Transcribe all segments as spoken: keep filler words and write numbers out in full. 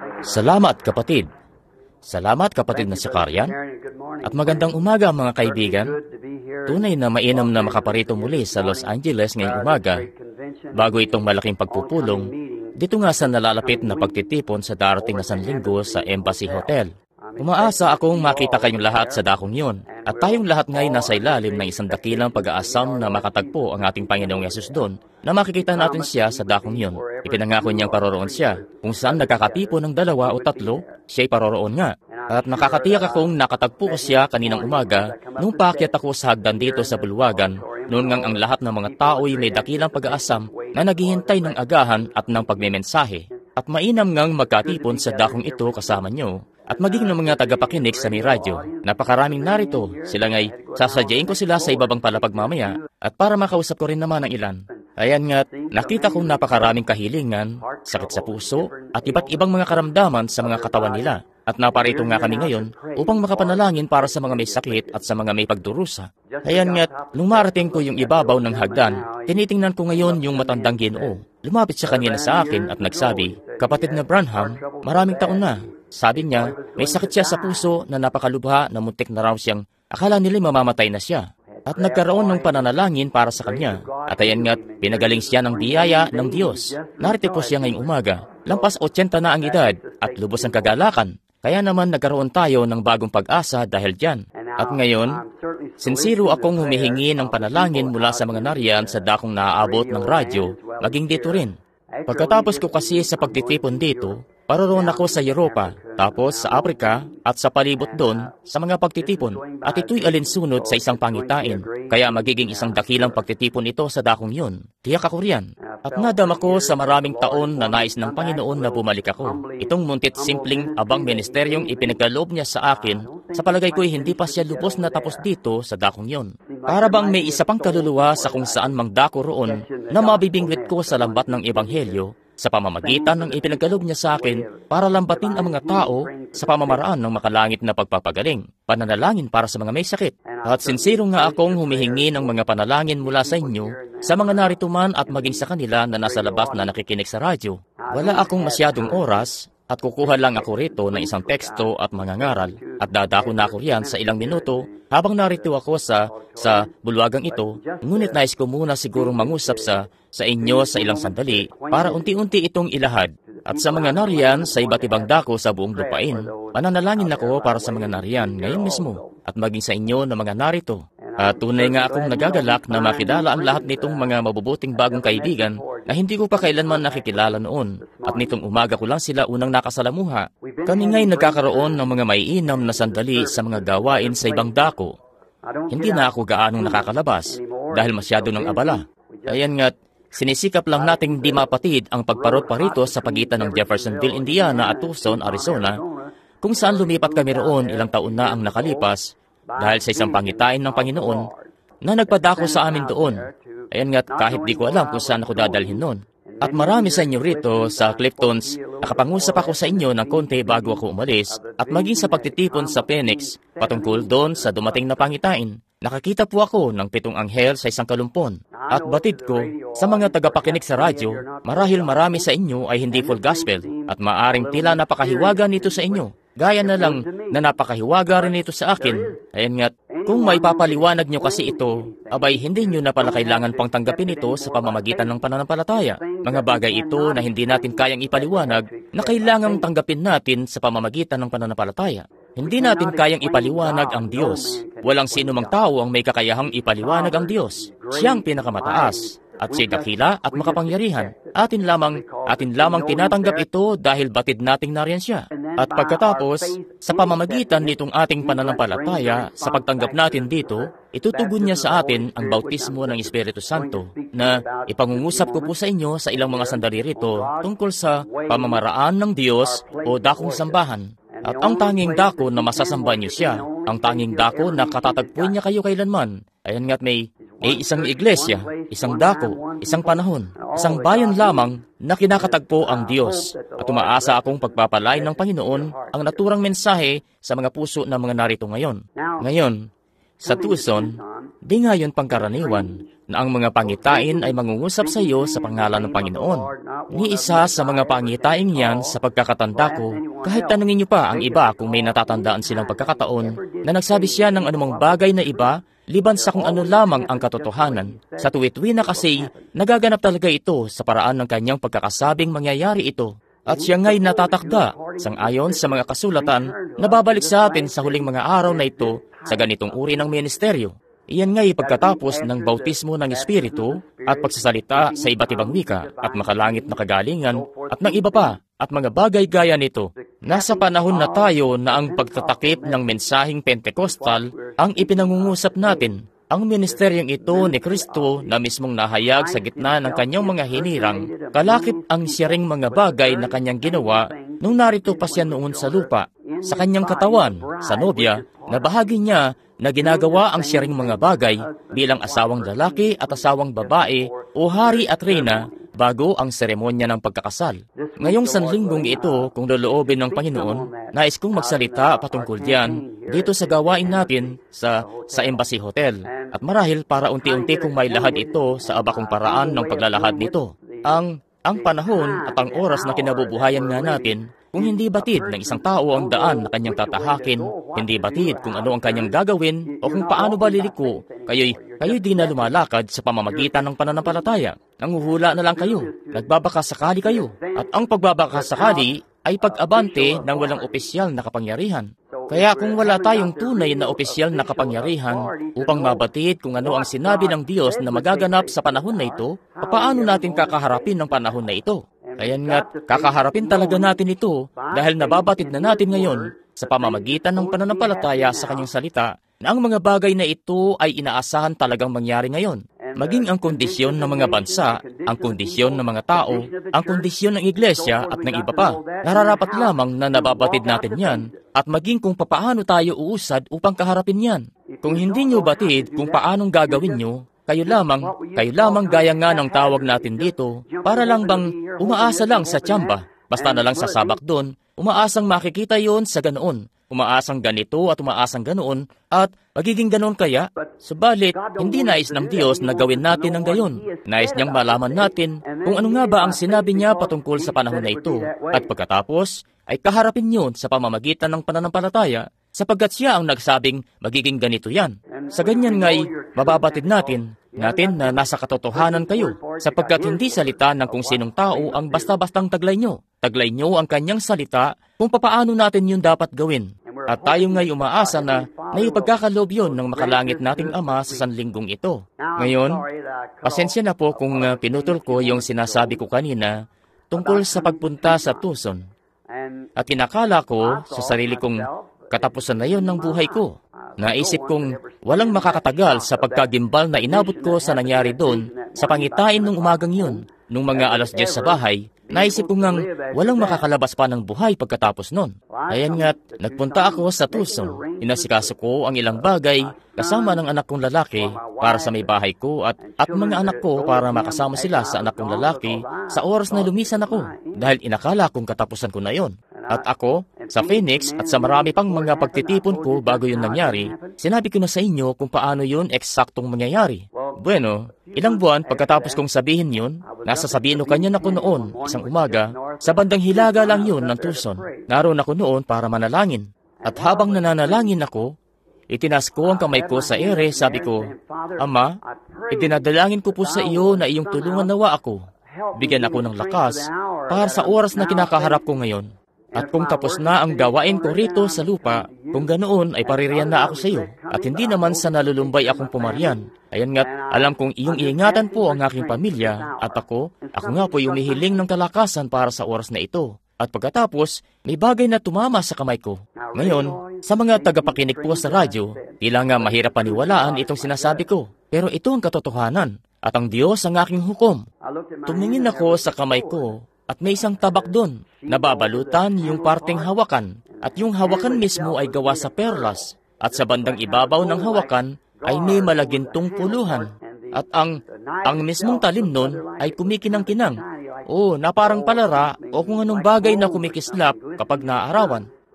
Salamat, kapatid. Salamat, kapatid na si Karyan. At magandang umaga, mga kaibigan. Tunay na mainam na makaparito muli sa Los Angeles ngayong umaga. Bago itong malaking pagpupulong, dito nga sa nalalapit na pagtitipon sa darating na Sanlinggo sa Embassy Hotel. Umaasa akong makita kayong lahat sa dakong yun. At tayong lahat ngay nasa ilalim ng isang dakilang pag-aasam na makatagpo ang ating Panginoong Yesus doon, na makikita natin siya sa dakong yun. Ipinangako niyang paroroon siya. Kung saan nagkakatipon ng dalawa o tatlo, siya'y paroroon nga. At nakakatiyak akong nakatagpo ko siya kaninang umaga nung paakyat ako sa hagdan dito sa bulwagan, noon ngang ang lahat ng mga tao'y may dakilang pag-aasam na naghihintay ng agahan at ng pagmemensahe. At mainam ngang magkatipon sa dakong ito kasama niyo. At maging ng mga tagapakinig sa may radyo. Napakaraming narito. Sila nga'y sasadyain ko sila sa ibabang palapag mamaya at para makausap ko rin naman ang ilan. Ayan nga't nakita kong napakaraming kahilingan, sakit sa puso, at iba't ibang mga karamdaman sa mga katawan nila. At naparito nga kami ngayon upang makapanalangin para sa mga may sakit at sa mga may pagdurusa. Ayan nga't lumarating ko yung ibabaw ng hagdan, tinitingnan ko ngayon yung matandang Ginoo. Lumapit siya kanina sa akin at nagsabi, "Kapatid na Branham, maraming taon na." Sabi niya, may sakit siya sa puso na napakalubha na muntik na raw siyang akala nila mamamatay na siya. At nagkaroon ng pananalangin para sa kanya. At ayan nga't pinagaling siya ng biyaya ng Diyos. Narito po siya ngayong umaga. Lampas otsenta na ang edad at lubos ang kagalakan. Kaya naman nagkaroon tayo ng bagong pag-asa dahil dyan. At ngayon, sinsiro akong humihingi ng panalangin mula sa mga nariyan sa dakong naaabot ng radyo, maging dito rin. Pagkatapos ko kasi sa pagtitipon dito, paroroon ako sa Europa, tapos sa Afrika at sa palibot doon sa mga pagtitipon. At ito'y alinsunod sa isang pangitain, kaya magiging isang dakilang pagtitipon ito sa dakong yun. Tiyak ako riyan. At nadama ko sa maraming taon na nais ng Panginoon na bumalik ako. Itong muntit simpleng abang ministeryong ipinagkaloob niya sa akin, sa palagay ko'y hindi pa siya lubos na tapos dito sa dakong yun. Para bang may isa pang kaluluwa sa kung saan mang dako roon na mabibingwit ko sa lambat ng Ebanghelyo, sa pamamagitan ng ipinagkaloob niya sa akin para lambatin ang mga tao sa pamamaraan ng makalangit na pagpapagaling, pananalangin para sa mga may sakit. At sinsiro nga akong humihingi ng mga panalangin mula sa inyo, sa mga narito man at maging sa kanila na nasa labas na nakikinig sa radyo. Wala akong masyadong oras at kukuha lang ako rito ng isang teksto at mga ngaral at dadako na ako riyan sa ilang minuto habang narito ako sa sa bulwagang ito. Ngunit nais ko muna sigurong mangusap sa sa inyo sa ilang sandali para unti-unti itong ilahad. At sa mga nariyan sa iba't ibang dako sa buong lupain, pananalangin ako para sa mga nariyan ngayon mismo at maging sa inyo na mga narito. At tunay nga akong nagagalak na makilala ang lahat nitong mga mabubuting bagong kaibigan na hindi ko pa kailanman nakikilala noon. At nitong umaga ko lang sila unang nakasalamuha. Kami nga'y nagkakaroon ng mga maiinam na sandali sa mga gawain sa ibang dako. Hindi na ako gaanong nakakalabas dahil masyado ng abala. Ayan nga't sinisikap lang nating di mapatid ang pagparot parito sa pagitan ng Jeffersonville, Indiana at Tucson, Arizona, kung saan lumipat kami roon ilang taon na ang nakalipas dahil sa isang pangitain ng Panginoon na nagpadako sa amin doon. Ayan nga't kahit di ko alam kung saan ako dadalhin noon. At marami sa inyo rito sa Cliftons, nakapangusap ako sa inyo ng konti bago ako umalis at maging sa pagtitipon sa Phoenix patungkol doon sa dumating na pangitain. Nakakita po ako ng pitong anghel sa isang kalumpon. At batid ko, sa mga tagapakinig sa radyo, marahil marami sa inyo ay hindi full gospel at maaring tila napakahiwaga nito sa inyo. Gaya na lang na napakahiwaga rin ito sa akin. Ayan nga't, kung may papaliwanag nyo kasi ito, abay hindi nyo na pala kailangan pang tanggapin ito sa pamamagitan ng pananampalataya. Mga bagay ito na hindi natin kayang ipaliwanag na kailangang tanggapin natin sa pamamagitan ng pananampalataya. Hindi natin kayang ipaliwanag ang Diyos. Walang sino mang tao ang may kakayahang ipaliwanag ang Diyos. Siyang pinakamataas. At siya'y dakila at makapangyarihan. Atin lamang, atin lamang tinatanggap ito dahil batid nating nariyan siya. At pagkatapos, sa pamamagitan nitong ating pananampalataya, sa pagtanggap natin dito, itutugon niya sa atin ang bautismo ng Espiritu Santo na ipangungusap ko po sa inyo sa ilang mga sandali rito tungkol sa pamamaraan ng Diyos o dakong sambahan. At ang tanging dako na masasamba niyo siya, ang tanging dako na katatagpuin niya kayo kailanman. Ayan nga't may May isang iglesia, isang dako, isang panahon, isang bayan lamang na kinakatagpo ang Diyos. At umaasa akong pagpapalain ng Panginoon ang naturang mensahe sa mga puso ng mga narito ngayon. Ngayon, sa Tucson, Di nga yun pangkaraniwan na ang mga pangitain ay mangungusap sa iyo sa pangalan ng Panginoon. Ni isa sa mga pangitain yan sa pagkakatanda ko, kahit tanungin niyo pa ang iba kung may natatandaan silang pagkakataon na nagsabi siya ng anumang bagay na iba, liban sa kung ano lamang ang katotohanan. Sa tuwi-tuwi na kasi, nagaganap talaga ito sa paraan ng kanyang pagkakasabing mangyayari ito. At siya nga'y natatakda, sangayon sa mga kasulatan, na babalik sa atin sa huling mga araw na ito sa ganitong uri ng ministeryo. Iyan nga'y pagkatapos ng bautismo ng Espiritu at pagsasalita sa iba't ibang wika at makalangit na kagalingan at ng iba pa at mga bagay gaya nito. Nasa panahon na tayo na ang pagtatakip ng mensaheng Pentecostal ang ipinangungusap natin. Ang ministeryong ito ni Kristo na mismong nahayag sa gitna ng kanyang mga hinirang, kalakip ang siyaring mga bagay na kanyang ginawa nung narito pa siya noon sa lupa. Sa kanyang katawan, sa nobya, na bahagi niya na ginagawa ang siyaring mga bagay bilang asawang lalaki at asawang babae o hari at reyna bago ang seremonya ng pagkakasal. Ngayong sanlinggong ito, kung loloobin ng Panginoon, nais kong magsalita patungkol diyan dito sa gawain natin sa sa Embassy Hotel. At marahil para unti-unti kong may lahad ito sa abakong paraan ng paglalahad nito. Ang ang panahon at ang oras na kinabubuhayan nga natin, kung hindi batid ng isang tao ang daan na kanyang tatahakin, hindi batid kung ano ang kanyang gagawin o kung paano ba liliko, kayo'y kayo'y di na lumalakad sa pamamagitan ng pananampalataya. Nanguhula na lang kayo, nagbabakasakali kayo, at ang pagbabakasakali ay pag-abante ng walang opisyal na kapangyarihan. Kaya kung wala tayong tunay na opisyal na kapangyarihan upang mabatid kung ano ang sinabi ng Diyos na magaganap sa panahon na ito, paano natin kakaharapin ng panahon na ito? Kaya nga't kakaharapin talaga natin ito dahil nababatid na natin ngayon sa pamamagitan ng pananampalataya sa kanyang salita na ang mga bagay na ito ay inaasahan talagang mangyari ngayon. Maging ang kondisyon ng mga bansa, ang kondisyon ng mga tao, ang kondisyon ng iglesia at ng iba pa. Nararapat lamang na nababatid natin yan at maging kung papaano tayo uusad upang kaharapin yan. Kung hindi nyo batid kung paanong gagawin nyo, kayo lamang, kayo lamang gaya nga ng tawag natin dito, para lang bang umaasa lang sa tsamba, basta na lang sasabak doon, umaasang makikita yon sa ganoon, umaasang ganito at umaasang ganoon, at magiging ganoon kaya, subalit hindi nais ng Diyos na gawin natin ng gayon. Nais niyang malaman natin kung ano nga ba ang sinabi niya patungkol sa panahon na ito, at pagkatapos ay kaharapin yon sa pamamagitan ng pananampalataya, sapagkat siya ang nagsabing magiging ganito yan. Sa ganyan nga'y mababatid natin, natin na nasa katotohanan kayo, sapagkat hindi salita ng kung sinong tao ang basta-bastang taglay nyo. Taglay nyo ang kanyang salita kung papaano natin yun dapat gawin. At tayo nga'y umaasa na may pagkakaloob yun ng makalangit nating Ama sa sanlinggong ito. Ngayon, pasensya na po kung uh, pinutol ko yung sinasabi ko kanina tungkol sa pagpunta sa Tucson. At pinakala ko sa sarili kong katapusan na yon ng buhay ko. Naisip kong walang makakatagal sa pagkagimbal na inabot ko sa nangyari doon sa pangitain ng umagang yun. Nung mga alas diyes sa bahay, naisip ko ngang walang makakalabas pa ng buhay pagkatapos nun. Ayan nga't nagpunta ako sa Tucson. Inasikaso ko ang ilang bagay kasama ng anak kong lalaki para sa may bahay ko at, at mga anak ko para makasama sila sa anak kong lalaki sa oras na lumisan ako dahil inakala kong katapusan ko na yon. At ako, sa Phoenix at sa marami pang mga pagtitipon ko bago yun nangyari, sinabi ko na sa inyo kung paano yun eksaktong mangyayari. Bueno, ilang buwan pagkatapos kong sabihin yun, nasa Sabino Canyon ako noon, isang umaga, sa bandang hilaga lang yun ng Tucson. Naroon ako noon para manalangin. At habang nananalangin ako, itinas ko ang kamay ko sa ere, sabi ko, Ama, itinadalangin ko po sa iyo na iyong tulungan nawa ako. Bigyan ako ng lakas para sa oras na kinakaharap ko ngayon. At kung tapos na ang gawain ko rito sa lupa, kung ganoon ay paririyan na ako sa iyo. At hindi naman sa nalulumbay akong pumarian. Ayan nga't alam kong iyong iingatan po ang aking pamilya. At ako, ako nga po yung humihiling ng kalakasan para sa oras na ito. At pagkatapos, may bagay na tumama sa kamay ko. Ngayon, sa mga tagapakinig po sa radyo, tila nga mahirap paniwalaan itong sinasabi ko. Pero ito ang katotohanan. At ang Diyos ang aking hukom. Tumingin ako sa kamay ko. At may isang tabak doon, nababalutan yung parteng hawakan, at yung hawakan mismo ay gawa sa perlas, at sa bandang ibabaw ng hawakan ay may malagintong puluhan, at ang ang mismong talim nun ay kumikinang-kinang, o na parang palara o kung anong bagay na kumikislap kapag naaarawan.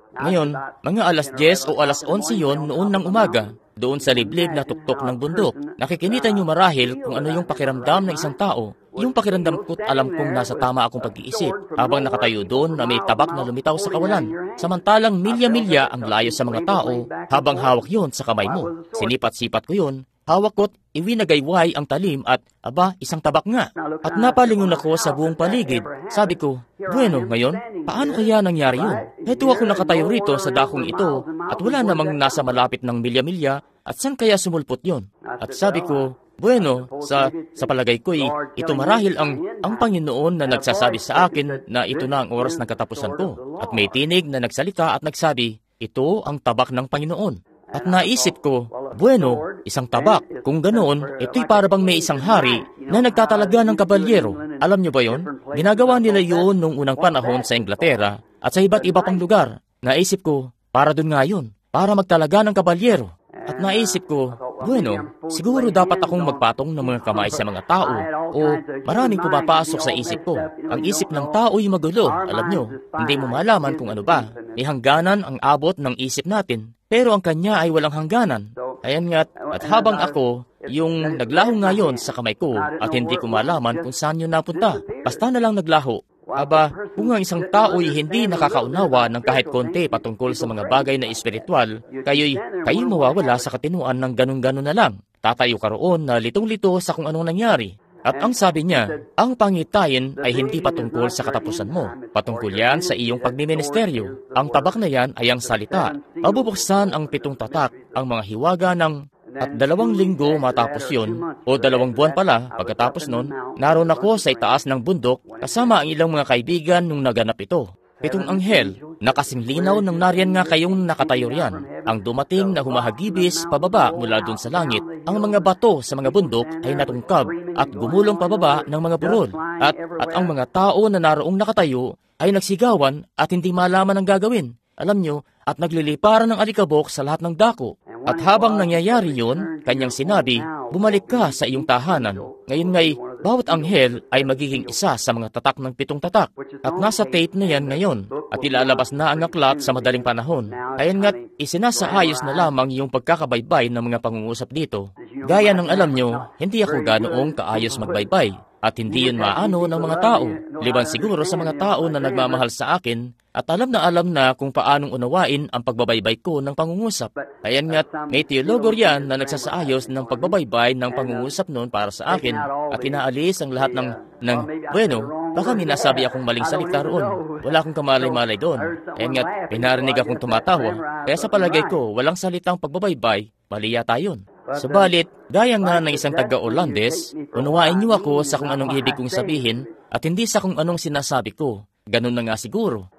Ngayon, mga alas diyes o alas onse yon noon ng umaga, doon sa liblib na tuktok ng bundok. Nakikinita niyo marahil kung ano yung pakiramdam ng isang tao. Yung pakiramdam ko't alam kong nasa tama akong pag-iisip habang nakatayo doon na may tabak na lumitaw sa kawalan. Samantalang milya-milya ang layo sa mga tao habang hawak yon sa kamay mo. Sinipat-sipat ko yon. Hawak ko't iwinagayway ang talim at, aba, isang tabak nga. At napalingon ako sa buong paligid. Sabi ko, bueno, ngayon, paano kaya nangyari yun? Heto ako nakatayo rito sa dakong ito at wala namang nasa malapit ng milya-milya at saan kaya sumulpot yon? At sabi ko, bueno, sa, sa palagay ko'y ito marahil ang, ang Panginoon na nagsasabi sa akin na ito na ang oras ng katapusan ko. At may tinig na nagsalita at nagsabi, ito ang tabak ng Panginoon. At naisip ko, bueno, isang tabak. Kung ganoon, ito'y para bang may isang hari na nagtatalaga ng kabalyero. Alam niyo ba yon? Ginagawa nila yun nung unang panahon sa Inglaterra at sa iba't iba pang lugar. Naisip ko, para dun nga yun, para magtalaga ng kabalyero. At naisip ko, bueno, siguro dapat akong magpatong ng mga kamay sa mga tao o maraming pumapasok sa isip ko. Ang isip ng tao'y magulo, alam nyo. Hindi mo malaman kung ano ba. May hangganan ang abot ng isip natin, pero ang kanya ay walang hangganan. Ayan nga't, at habang ako, yung naglaho ngayon sa kamay ko at hindi ko malaman kung saan yun napunta. Basta na lang naglaho. Aba, kung ang isang tao'y hindi nakakaunawa ng kahit konti patungkol sa mga bagay na espiritual, kayo'y kayo'y mawawala sa katinuan ng ganun-ganun na lang. Tatayo ka roon na litong-lito sa kung anong nangyari. At ang sabi niya, ang pangitayin ay hindi patungkol sa katapusan mo. Patungkol yan sa iyong pagmiministeryo. Ang tabak na yan ay ang salita. Mabubuksan ang pitong tatak, ang mga hiwaga ng... At dalawang linggo matapos yun, o dalawang buwan pala pagkatapos nun, naroon ako sa itaas ng bundok kasama ang ilang mga kaibigan nung naganap ito. Pitong anghel, nakasing linaw nang nariyan nga kayong nakatayo riyan. Ang dumating na humahagibis pababa mula dun sa langit, ang mga bato sa mga bundok ay natungkab at gumulong pababa ng mga burol. At, at ang mga tao na naroong nakatayo ay nagsigawan at hindi malaman ang gagawin. Alam nyo, at nagliliparan ng alikabok sa lahat ng dako. At habang nangyayari yun, kanyang sinabi, bumalik ka sa iyong tahanan. Ngayon ngay, bawat anghel ay magiging isa sa mga tatak ng pitong tatak. At nasa tape na yan ngayon, at ilalabas na ang aklat sa madaling panahon. Ayan nga't isinasaayos na lamang yung pagkakabaybay ng mga pangungusap dito. Gaya ng alam nyo, hindi ako ganoong kaayos magbaybay. At hindi yun maano ng mga tao, liban siguro sa mga tao na nagmamahal sa akin at alam na alam na kung paanong unawain ang pagbabaybay ko ng pangungusap. Ayan nga't may teologo riyan na nagsasaayos ng pagbabaybay ng pangungusap noon para sa akin at inaalis ang lahat ng, ng bueno, baka minasabi akong maling salita roon. Wala akong kamalay-malay doon. Ayan nga't pinarinig akong tumatawa. Kaya sa palagay ko, walang salitang pagbabaybay, mali yata yun. Subalit, gaya nga ng isang taga-Olandes, unawain niyo ako sa kung anong ibig kong sabihin at hindi sa kung anong sinasabi ko. Ganun na nga siguro.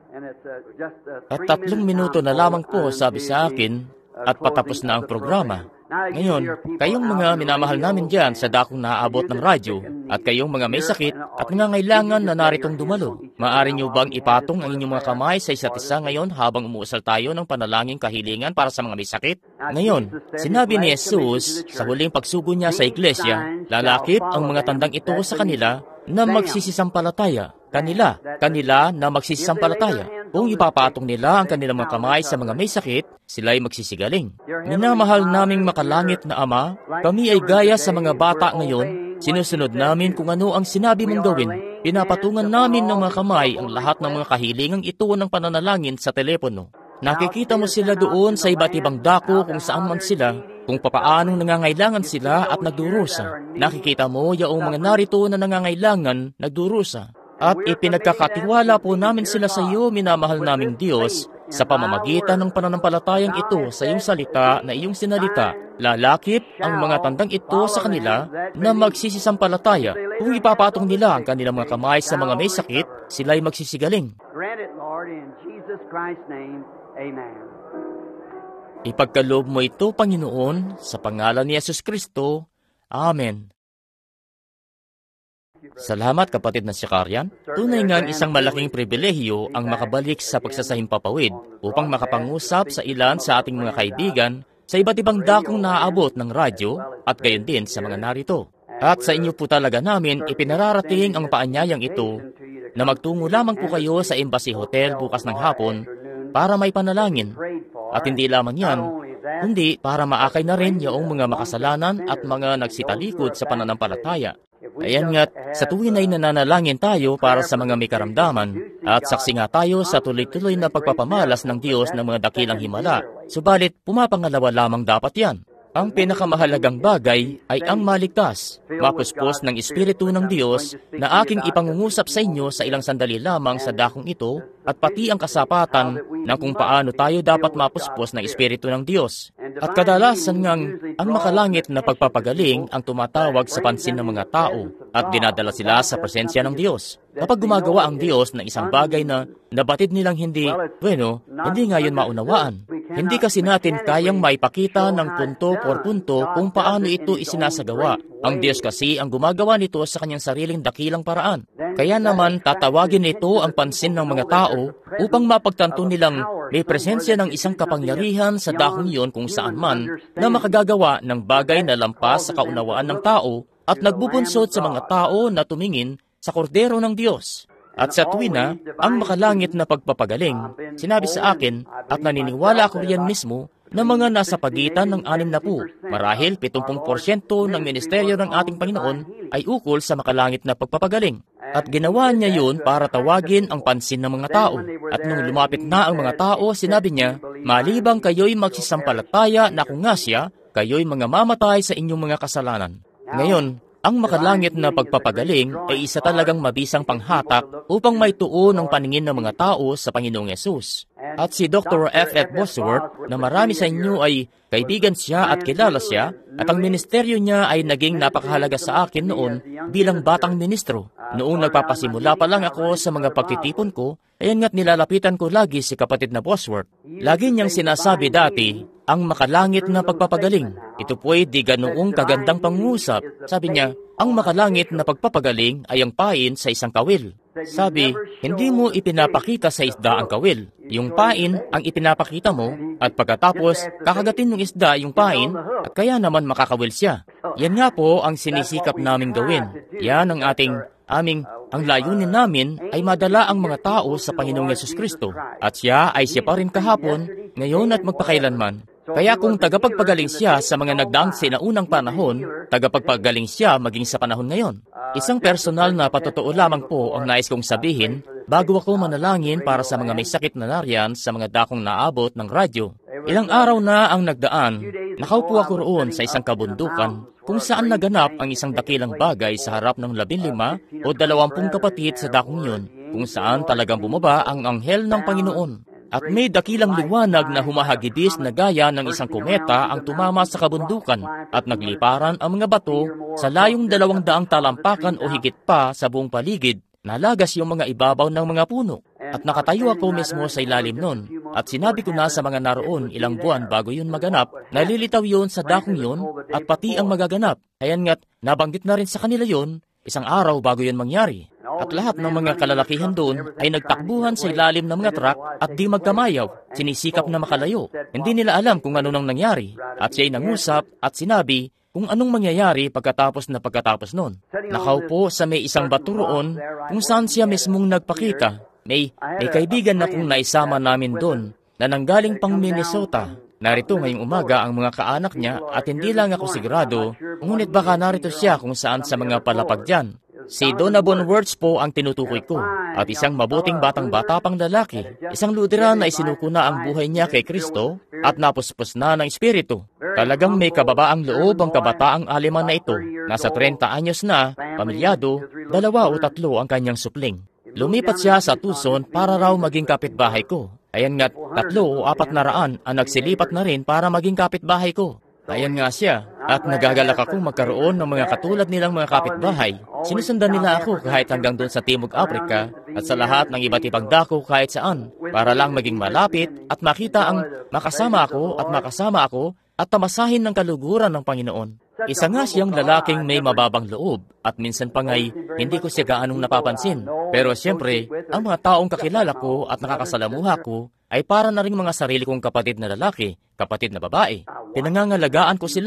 At tatlong minuto na lamang po sabi sa akin at patapos na ang programa. Ngayon, kayong mga minamahal namin dyan sa dakong naaabot ng radyo at kayong mga may sakit at nangangailangan na naritong dumalo, maaari nyo bang ipatong ang inyong mga kamay sa isa't isa ngayon habang umuusal tayo ng panalangin kahilingan para sa mga may sakit? Ngayon, sinabi ni Jesus sa huling pagsugo niya sa iglesia, lalakip ang mga tandang ito sa kanila na magsisisampalataya. Kanila, kanila na magsisisampalataya. Kung ipapatong nila ang kanilang mga kamay sa mga may sakit, sila'y magsisigaling. Minamahal naming makalangit na Ama, kami ay gaya sa mga bata ngayon. Sinusunod namin kung ano ang sinabi mong gawin. Pinapatungan namin ng mga kamay ang lahat ng mga kahilingang ito ng pananalangin sa telepono. Nakikita mo sila doon sa iba't ibang dako kung saan man sila, kung papaanong nangangailangan sila at nagdurusa. Nakikita mo yaong mga narito na nangangailangan, nagdurusa. At ipinagkakatiwala po namin sila sa iyo, minamahal naming Diyos, sa pamamagitan ng pananampalatayang ito sa iyong salita na iyong sinalita. Lalakip ang mga tandang ito sa kanila na magsisisampalataya. Kung ipapatong nila ang kanilang mga kamay sa mga may sakit, sila'y magsisigaling. Ipagkaloob mo ito, Panginoon, sa pangalan ni Yesus Kristo. Amen. Salamat, kapatid na si Karyan. Tunay nga isang malaking pribilehiyo ang makabalik sa pagsasahimpapawid upang makapangusap sa ilan sa ating mga kaibigan sa iba't ibang dakong naaabot ng radyo at gayon din sa mga narito. At sa inyo po talaga namin ipinararating ang paanyayang ito na magtungo lamang po kayo sa Embassy Hotel bukas ng hapon para may panalangin. At hindi lamang yan, kundi para maakay na rin yung mga makasalanan at mga nagsitalikod sa pananampalataya. Ayan nga't sa tuwin ay nananalangin tayo para sa mga may karamdaman at saksi nga tayo sa tuloy-tuloy na pagpapamalas ng Diyos ng mga dakilang himala. Subalit, pumapangalawa lamang dapat yan. Ang pinakamahalagang bagay ay ang maligtas, mapuspos ng Espiritu ng Diyos na aking ipangungusap sa inyo sa ilang sandali lamang sa dakong ito at pati ang kasapatan ng kung paano tayo dapat mapuspos ng Espiritu ng Diyos. At kadalasan ngang ang makalangit na pagpapagaling ang tumatawag sa pansin ng mga tao at dinadala sila sa presensya ng Diyos. Kapag gumagawa ang Diyos ng isang bagay na nabatid nilang hindi, bueno, hindi ngayon maunawaan. Hindi kasi natin kayang maipakita ng punto por punto kung paano ito isinasagawa. Ang Diyos kasi ang gumagawa nito sa kanyang sariling dakilang paraan. Kaya naman tatawagin nito ang pansin ng mga tao upang mapagtanto nilang may presensya ng isang kapangyarihan sa dakong iyon kung saan man na makagagawa ng bagay na lampas sa kaunawaan ng tao at nagbubunsod sa mga tao na tumingin sa kordero ng Diyos. At sa tuwi na, ang makalangit na pagpapagaling, sinabi sa akin at naniniwala ako riyan mismo na mga nasa pagitan ng anim na po, marahil pitong porsyento ng ministeryo ng ating Panginoon ay ukol sa makalangit na pagpapagaling. At ginawa niya yun para tawagin ang pansin ng mga tao. At nung lumapit na ang mga tao, sinabi niya, malibang kayo'y magsisampalataya na kung nga siya, kayo'y mga mamatay sa inyong mga kasalanan. Ngayon, ang makalangit na pagpapagaling ay isa talagang mabisang panghatak upang may tuon ng paningin ng mga tao sa Panginoong Yesus. At si Doctor F F Bosworth, na marami sa inyo ay kaibigan siya at kilala siya, at ang ministeryo niya ay naging napakahalaga sa akin noon bilang batang ministro. Noong nagpapasimula pa lang ako sa mga pagtitipon ko, ayan nga't nilalapitan ko lagi si kapatid na Bosworth. Lagi niyang sinasabi dati, ang makalangit na pagpapagaling. Ito po'y di ganoong kagandang pangusap. Sabi niya, ang makalangit na pagpapagaling ay ang pain sa isang kawil. Sabi, hindi mo ipinapakita sa isda ang kawil. Yung pain ang ipinapakita mo at pagkatapos kakagatin ng isda yung pain at kaya naman makakawil siya. Yan nga po ang sinisikap naming gawin. Yan ang ating aming ang layunin namin ay madala ang mga tao sa Panginoong Yesus Kristo. At siya ay siya pa rin kahapon, ngayon at magpakailanman. Kaya kung tagapagpagaling siya sa mga nagdaang sinaunang panahon, tagapagpagaling siya maging sa panahon ngayon. Isang personal na patotoo lamang po ang nais kong sabihin bago ako manalangin para sa mga may sakit na nariyan sa mga dakong naabot ng radyo. Ilang araw na ang nagdaan, nakaupo ako roon sa isang kabundukan kung saan naganap ang isang dakilang bagay sa harap ng labing lima o dalawampung kapatid sa dakong yun, kung saan talagang bumaba ang anghel ng Panginoon. At may dakilang liwanag na humahagibis na gaya ng isang kometa ang tumama sa kabundukan at nagliparan ang mga bato sa layong dalawang daang talampakan o higit pa sa buong paligid. Nalagas yung mga ibabaw ng mga puno. At nakatayo ako mismo sa ilalim nun. At sinabi ko na sa mga naroon ilang buwan bago yun maganap, nalilitaw yun sa dakong yun at pati ang magaganap. Ayan nga't nabanggit na rin sa kanila yun isang araw bago yun mangyari. At lahat ng mga kalalakihan doon ay nagtakbuhan sa ilalim ng mga truck at di magkamayaw, sinisikap na makalayo. Hindi nila alam kung ano nang nangyari. At siya'y nangusap at sinabi kung anong mangyayari pagkatapos na pagkatapos noon. Nakaupo sa may isang bato roon kung saan siya mismong nagpakita. May, may kaibigan na kung naisama namin doon na nanggaling pang Minnesota. Narito ngayong umaga ang mga kaanak niya at hindi lang ako sigurado, ngunit baka narito siya kung saan sa mga palapag dyan. Si Donavon Words po ang tinutukoy ko, at isang mabuting batang-bata pang lalaki, isang Lutheran na isinuko na ang buhay niya kay Kristo at napuspos na ng Espiritu. Talagang may kababaang loob ang kabataang aleman na ito. Nasa thirty anyos na, pamilyado, dalawa o tatlo ang kanyang supling. Lumipat siya sa Tucson para raw maging kapitbahay ko. Ayan nga't tatlo o apat na raan ang nagsilipat na rin para maging kapitbahay ko. Ayan nga siya, at nagagalak akong magkaroon ng mga katulad nilang mga kapitbahay. Sinusundan nila ako kahit hanggang doon sa Timog Africa at sa lahat ng iba't ibang dako kahit saan para lang maging malapit at makita ang makasama ako at makasama ako at tamasahin ng kaluguran ng Panginoon. Isa nga siyang lalaking may mababang loob at minsan pa nga'y hindi ko siya gaanong napapansin. Pero siyempre, ang mga taong kakilala ko at nakakasalamuha ko ay para na ring mga sarili kong kapatid na lalaki, kapatid na babae. Pinangangalagaan ko sila.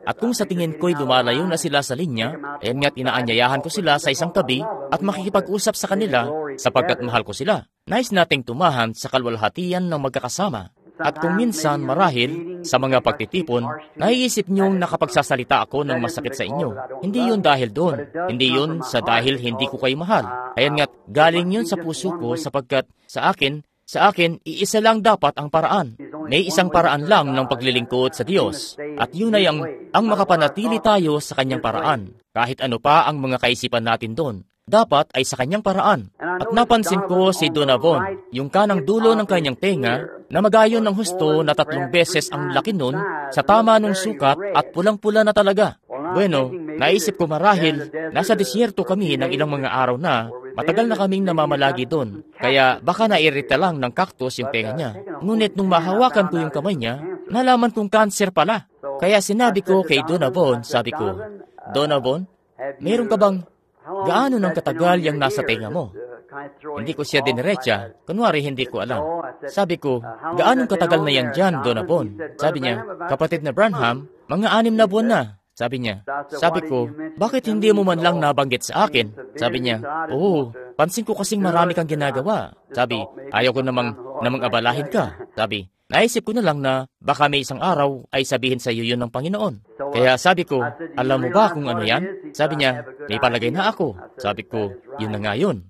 At kung sa tingin ko'y lumalayo na sila sa linya, ayan nga't inaanyayahan ko sila sa isang tabi at makikipag-usap sa kanila sapagkat mahal ko sila. Nais nating tumahan sa kalwalhatian ng magkakasama. At kung minsan marahil sa mga pagtitipon, naiisip niyong nakapagsasalita ako ng masakit sa inyo. Hindi yun dahil doon. Hindi yun sa dahil hindi ko kayo mahal. Ayan nga't galing yun sa puso ko sapagkat sa akin, sa akin, iisa lang dapat ang paraan. May isang paraan lang ng paglilingkod sa Diyos. At yun ay ang, ang makapanatili tayo sa Kanyang paraan. Kahit ano pa ang mga kaisipan natin doon. Dapat ay sa Kanyang paraan. At napansin ko si Donavon, yung kanang dulo ng kanyang tenga, na magayon ng husto na tatlong beses ang laki nun sa tama ng sukat at pulang-pula na talaga. Bueno, naisip ko marahil, nasa disyerto kami ng ilang mga araw na, matagal na kaming namamalagi doon. Kaya baka nairita lang ng cactus yung tenga niya. Ngunit nung mahawakan ko yung kamay niya, nalaman kong cancer pala. Kaya sinabi ko kay Donavon, sabi ko, Donavon, meron ka bang gaano nang katagal yung nasa tenga mo? Hindi ko siya diniretsa. Kunwari, hindi ko alam. Sabi ko, gaano katagal na yan dyan, Donavon? Sabi niya, kapatid na Branham, mga anim na buwan na. Sabi niya, sabi ko, bakit hindi mo man lang nabanggit sa akin? Sabi niya, oo, pansin ko kasing marami kang ginagawa. Sabi, ayaw ko namang, namang abalahin ka. Sabi, naisip ko na lang na baka may isang araw ay sabihin sa iyo yun ng Panginoon. Kaya sabi ko, alam mo ba kung ano yan? Sabi niya, may palagay na ako. Sabi ko, yun na nga yun.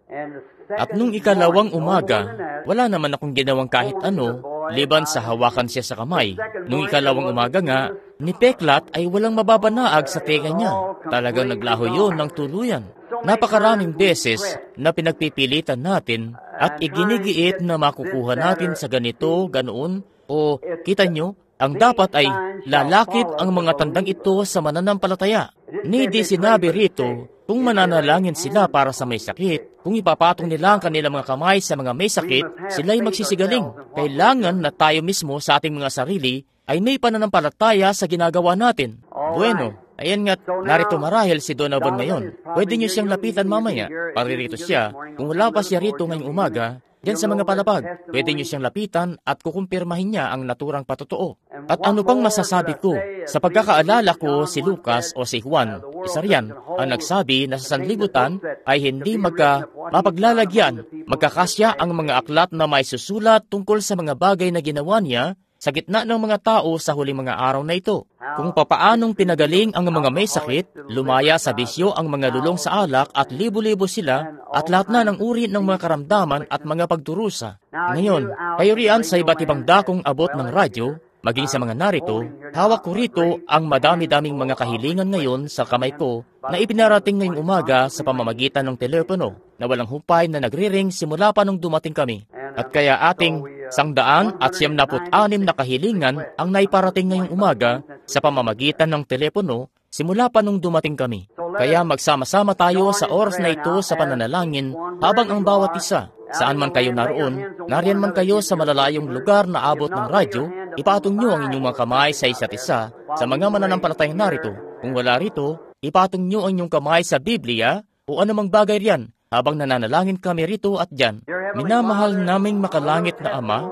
At nung ikalawang umaga, wala naman akong ginawang kahit ano, liban sa hawakan siya sa kamay. Nung ikalawang umaga nga, ni Peklat ay walang mababanaag sa tenga niya. Talagang naglaho yun ng tuluyan. Napakaraming beses na pinagpipilitan natin at iginigiit na makukuha natin sa ganito, ganoon, o kita nyo, ang dapat ay lalakip ang mga tandang ito sa mananampalataya. Ni di sinabi rito, kung mananalangin sila para sa may sakit, kung ipapatong nila ang kanilang mga kamay sa mga may sakit, sila'y magsisigaling. Kailangan na tayo mismo sa ating mga sarili ay may pananampalataya sa ginagawa natin. Bueno, ayan nga't narito marahil si Donavon ngayon. Pwede niyo siyang lapitan mamaya. Paririto siya. Kung wala pa siya rito ngayong umaga, diyan sa mga palapag, pwede niyo siyang lapitan at kukumpirmahin niya ang naturang patotoo. At ano pang masasabi ko? Sa pagkakaalala ko, si Lucas o si Juan, isa riyan, ang nagsabi na sa sanlibutan ay hindi magka mapaglalagyan, magkakasya ang mga aklat na may susulat tungkol sa mga bagay na ginawa niya sa gitna ng mga tao sa huling mga araw na ito. Kung papaanong pinagaling ang mga may sakit, lumaya sa bisyo ang mga lulong sa alak at libo-libo sila at lahat na ng uri ng mga karamdaman at mga pagdurusa. Ngayon, kayo riyan sa iba't ibang dakong abot ng radyo, maging sa mga narito, hawak ko rito ang madami-daming mga kahilingan ngayon sa kamay ko na ipinarating ngayong umaga sa pamamagitan ng telepono na walang humpay na nagriring simula pa nung dumating kami. At kaya ating sangdaan at siyam naput anim na kahilingan ang naiparating ngayong umaga sa pamamagitan ng telepono simula pa nung dumating kami. Kaya magsama-sama tayo sa oras na ito sa pananalangin habang ang bawat isa, saan man kayo naroon, nariyan man kayo sa malalayong lugar na abot ng radyo, ipatong nyo ang inyong mga kamay sa isa't isa sa mga mananampalatayang narito. Kung wala rito, ipatong nyo ang inyong kamay sa Biblia o anumang bagay riyan habang nananalangin kami rito at dyan. Minamahal naming makalangit na Ama,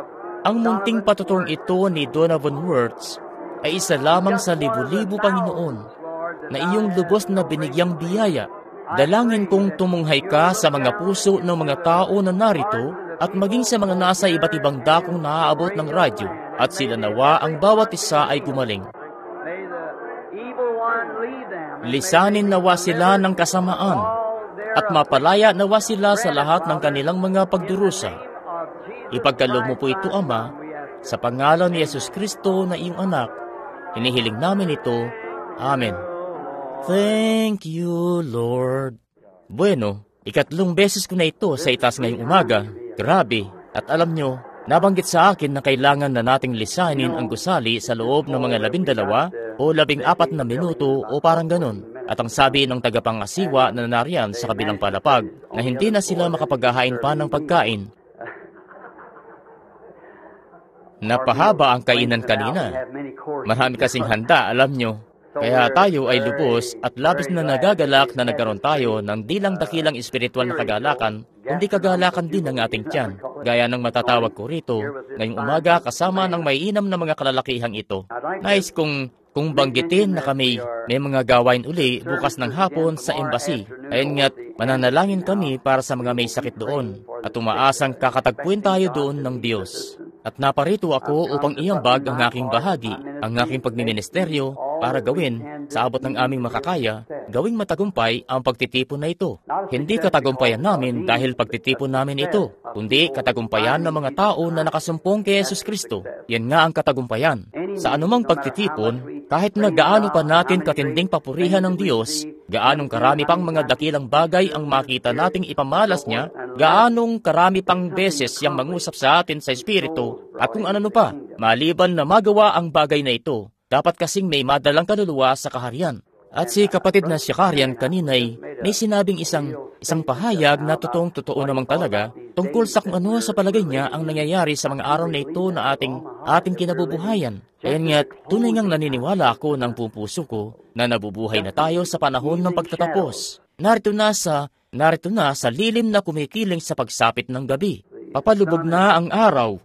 ang munting patutong ito ni Donavon Wirtz ay isa lamang sa libu-libu, Panginoon, na iyong lubos na binigyang biyaya. Dalangin kong tumunghay ka sa mga puso ng mga tao na narito at maging sa mga nasa iba't ibang dakong naaabot ng radyo at sila nawa ang bawat isa ay gumaling. Lisanin nawa sila ng kasamaan at mapalaya nawa sila sa lahat ng kanilang mga pagdurusa. Ipagkaloob mo po ito, Ama, sa pangalan ni Yesus Kristo na iyong anak. Hinihiling namin ito. Amen. Thank you, Lord. Bueno, ikatlong beses ko na ito sa itaas ngayong umaga. Grabe. At alam nyo, nabanggit sa akin na kailangan na nating lisanin ang gusali sa loob ng mga labindalawa o labing apat na minuto o parang ganon. At ang sabi ng tagapangasiwa na nariyan sa kabilang palapag na hindi na sila makapaghahain pa ng pagkain. Napahaba ang kainan kanina. Marami kasing handa, alam nyo. Kaya tayo ay lubos at labis na nagagalak na nagkaroon tayo ng di lang dakilang espiritual na kagalakan, kundi kagalakan din ng ating tiyan. Gaya ng matatawag ko rito, ngayong umaga kasama ng may inam na mga kalalakihang ito. Nais kong kung banggitin na kami may mga gawain uli bukas ng hapon sa embassy. Ayun nga't mananalangin kami para sa mga may sakit doon at umaasang kakatagpuin tayo doon ng Diyos. At naparito ako upang iambag ang aking bahagi, ang aking pagmiministeryo para gawin sa abot ng aming makakaya, gawing matagumpay ang pagtitipon na ito. Hindi katagumpayan namin dahil pagtitipon namin ito, kundi katagumpayan ng mga tao na nakasumpong kay Jesus Kristo. Yan nga ang katagumpayan. Sa anumang pagtitipon, kahit na gaano pa natin katinding papurihan ng Diyos, gaanong karami pang mga dakilang bagay ang makita nating ipamalas niya, gaanong karami pang beses siyang mangusap sa atin sa Espiritu, at kung ano pa, maliban na magawa ang bagay na ito, dapat kasing may madalang kaluluwa sa kaharian. At si kapatid na si Karian kanina'y may sinabing isang isang pahayag na totoong totoo namang talaga tungkol sa kung ano sa palagay niya ang nangyayari sa mga araw na ito na ating ating kinabubuhayan. Kaya nga, tunay ngang naniniwala ako ng buong puso ko na nabubuhay na tayo sa panahon ng pagtatapos. Narito na sa, narito na sa lilim na kumikiling sa pagsapit ng gabi. Papalubog na ang araw.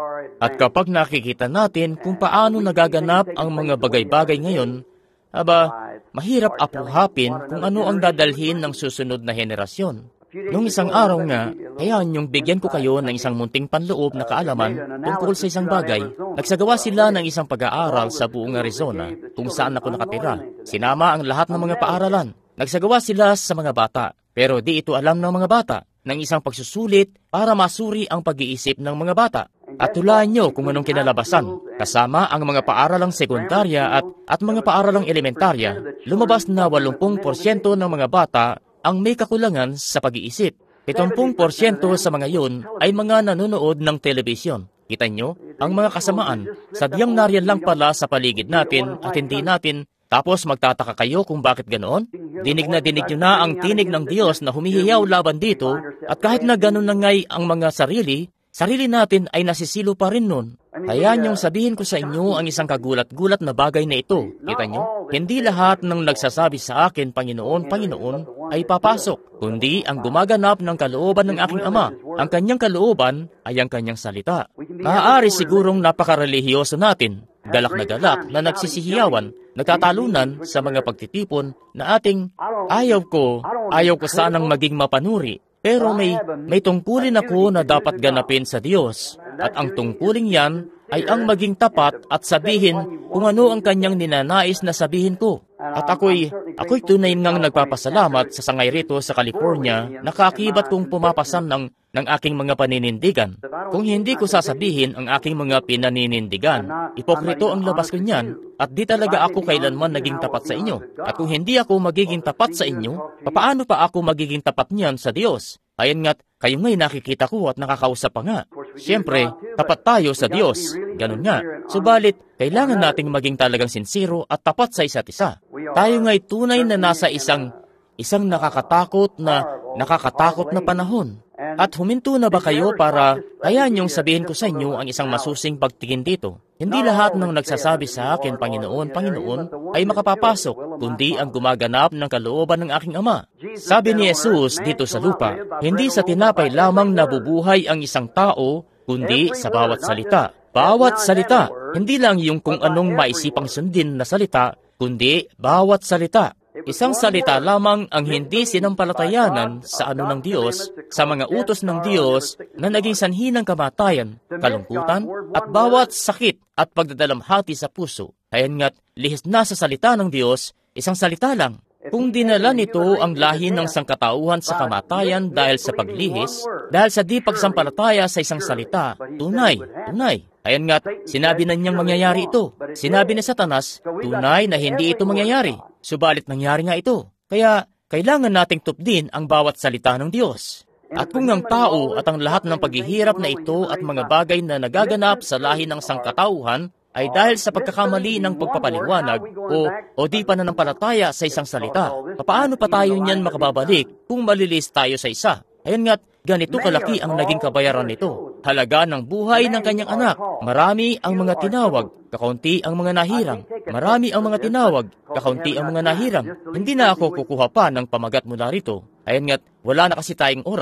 At kapag nakikita natin kung paano nagaganap ang mga bagay-bagay ngayon, aba, mahirap apuhapin kung ano ang dadalhin ng susunod na henerasyon. Noong isang araw nga, kaya niyong bigyan ko kayo ng isang munting panloob na kaalaman tungkol sa isang bagay. Nagsagawa sila ng isang pag-aaral sa buong Arizona kung saan ako nakatira. Sinama ang lahat ng mga paaralan. Nagsagawa sila sa mga bata, pero di ito alam ng mga bata ng isang pagsusulit para masuri ang pag-iisip ng mga bata. At tulaan nyo kung anong kinalabasan. Kasama ang mga paaralang sekundarya at, at mga paaralang elementarya, lumabas na eighty percent ng mga bata ang may kakulangan sa pag-iisip. seventy percent sa mga yun ay mga nanonood ng telebisyon. Kita nyo, ang mga kasamaan, sadyang nariyan lang pala sa paligid natin at hindi natin. Tapos magtataka kayo kung bakit ganoon? Dinig na dinig nyo na ang tinig ng Diyos na humihiyaw laban dito, at kahit na ganoon na ngay ang mga sarili, sarili natin ay nasisilo pa rin nun. Kaya niyong sabihin ko sa inyo ang isang kagulat-gulat na bagay na ito. Kita nyo? Hindi lahat ng nagsasabi sa akin, Panginoon, Panginoon, ay papasok, kundi ang gumaganap ng kalooban ng aking Ama. Ang kanyang kalooban ay ang kanyang salita. Maaari sigurong napakarelihiyoso natin, galak na galak na nagsisihiyawan, nagtatalunan sa mga pagtitipon na ating ayaw ko, ayaw ko sanang maging mapanuri. Pero may, may tungkulin ako na dapat ganapin sa Diyos. At ang tungkulin yan ay ang maging tapat at sabihin kung ano ang kanyang ninanais na sabihin ko. At ako'y, ako'y tunay ngang nagpapasalamat sa sangay rito sa California na kaakibat kong pumapasan ng, ng aking mga paninindigan. Kung hindi ko sasabihin ang aking mga pinaninindigan, ipokrito ang labas ko niyan at di talaga ako kailanman naging tapat sa inyo. At kung hindi ako magiging tapat sa inyo, papaano pa ako magiging tapat niyan sa Diyos? Ayan nga't kayo nga'y nakikita ko at nakakausap pa nga. Siyempre, tapat tayo sa Diyos. Ganun nga. Subalit, kailangan nating maging talagang sincero at tapat sa isa't isa. Tayo nga'y tunay na nasa isang isang nakakatakot na nakakatakot na panahon. At huminto na ba kayo para kaya niyong sabihin ko sa inyo ang isang masusing pagtingin dito? Hindi lahat ng nagsasabi sa akin, Panginoon, Panginoon, ay makapapasok, kundi ang gumaganap ng kalooban ng aking Ama. Sabi ni Jesus dito sa lupa, hindi sa tinapay lamang nabubuhay ang isang tao, kundi sa bawat salita. Bawat salita, hindi lang yung kung anong maisipang sundin na salita, kundi bawat salita. Isang salita lamang ang hindi sinampalatayanan sa ano ng Diyos, sa mga utos ng Diyos na naging sanhi ng kamatayan, kalungkutan, at bawat sakit at pagdadalamhati sa puso. Kaya't nga't lihis na sa salita ng Diyos, isang salita lang. Kung dinala nito ang lahi ng sangkatauhan sa kamatayan dahil sa paglihis, dahil sa di pagsampalataya sa isang salita, tunay, tunay. Ayan nga't sinabi na niyang mangyayari ito. Sinabi ni Satanas, tunay na hindi ito mangyayari. Subalit nangyari nga ito. Kaya kailangan nating tupdin ang bawat salita ng Diyos. At kung ang tao at ang lahat ng paghihirap na ito at mga bagay na nagaganap sa lahi ng sangkatauhan ay dahil sa pagkakamali ng pagpapaliwanag o, o di pananampalataya sa isang salita, paano pa tayo niyan makababalik kung malilis tayo sa isa? Ayan nga't ganito kalaki ang naging kabayaran nito. Halaga ng buhay ng kanyang anak. Marami ang mga tinawag, kakaunti ang mga nahirang. Marami ang mga tinawag, kakaunti ang mga nahirang. Hindi na ako kukuha pa ng pamagat mula rito. Ayan nga't wala na kasi tayong oras.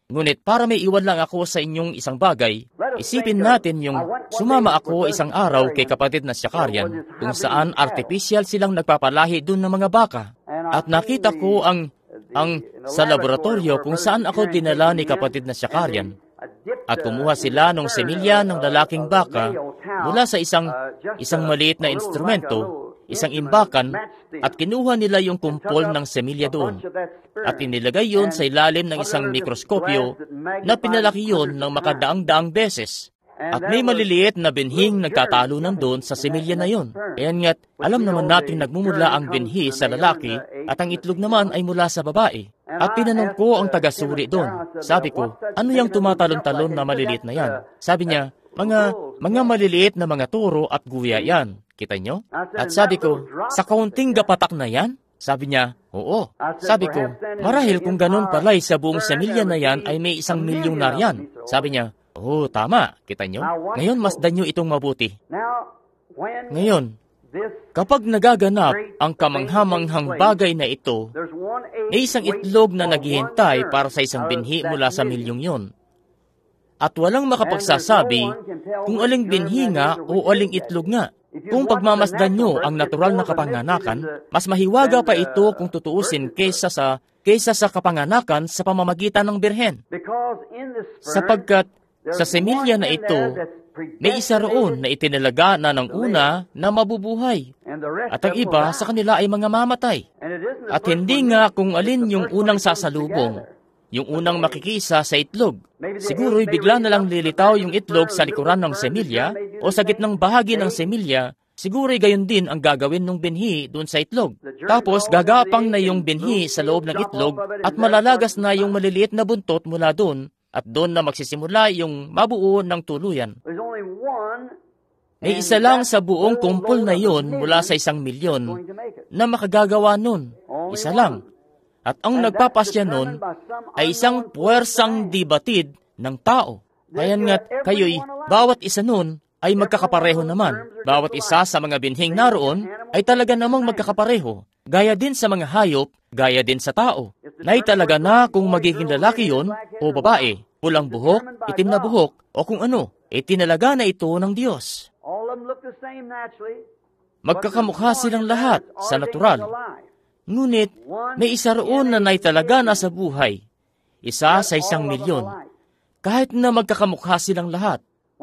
Ngunit para may iwan lang ako sa inyong isang bagay, isipin natin yung sumama ako isang araw kay kapatid na Shakarian, kung saan artificial silang nagpapalahi dun ng mga baka. At nakita ko ang, ang sa laboratorio kung saan ako dinala ni kapatid na Shakarian. At kumuha sila ng semilya ng lalaking baka mula sa isang isang maliit na instrumento, isang imbakan, at kinuha nila yung kumpol ng semilya doon. At inilagay yon sa ilalim ng isang mikroskopyo na pinalaki yon ng makadaang-daang beses. At may maliliit na binhing nagtatalunan doon sa semilya na yon. Ayan nga't, alam naman natin nagmumula ang binhi sa lalaki at ang itlog naman ay mula sa babae. At tinanong ko ang taga-suri doon. Sabi ko, ano yung tumatalon-talon na maliliit na yan? Sabi niya, mga, mga maliliit na mga turo at guya yan. Kita nyo? At sabi ko, sa kaunting gapatak na yan? Sabi niya, oo. Sabi ko, marahil kung ganun pala'y sa buong semilya na yan ay may isang milyonar yan. Sabi niya, oo, tama. Kita nyo? Ngayon, masdan nyo itong mabuti. Ngayon, kapag nagaganap ang kamanghamanghang bagay na ito, may isang itlog na naghihintay para sa isang binhi mula sa milyong yon. At walang makapagsasabi kung aling binhi nga o aling itlog nga. Kung pagmamasdan nyo ang natural na kapanganakan, mas mahiwaga pa ito kung tutuusin kaysa sa, kaysa sa kapanganakan sa pamamagitan ng birhen. Sapagkat sa semilya na ito, may isa roon na itinalaga na ng una na mabubuhay, at ang iba sa kanila ay mga mamatay. At hindi nga kung alin yung unang sasalubong, yung unang makikisa sa itlog. Siguro'y bigla na lang lilitaw yung itlog sa likuran ng semilya o sa gitnang bahagi ng semilya. Siguro'y gayon din ang gagawin ng binhi doon sa itlog. Tapos gagapang na yung binhi sa loob ng itlog at malalagas na yung maliliit na buntot mula doon at doon na magsisimula yung mabuo ng tuluyan. May isa lang sa buong kumpol na yon mula sa isang milyon na makagagawa nun. Isa lang. At ang nagpapasya nun ay isang puwersang di batid ng tao. Kaya nga't kayo'y bawat isa nun ay magkakapareho naman. Bawat isa sa mga binhing naroon ay talaga namang magkakapareho. Gaya din sa mga hayop, gaya din sa tao. Nay talaga na kung magiging lalaki yon o babae, pulang buhok, itim na buhok, o kung ano, itinalaga na ito ng Diyos. Magkakamukha silang lahat sa natural. Ngunit, may isa roon na naitalaga na sa buhay. Isa sa isang milyon. Kahit na magkakamukha silang lahat.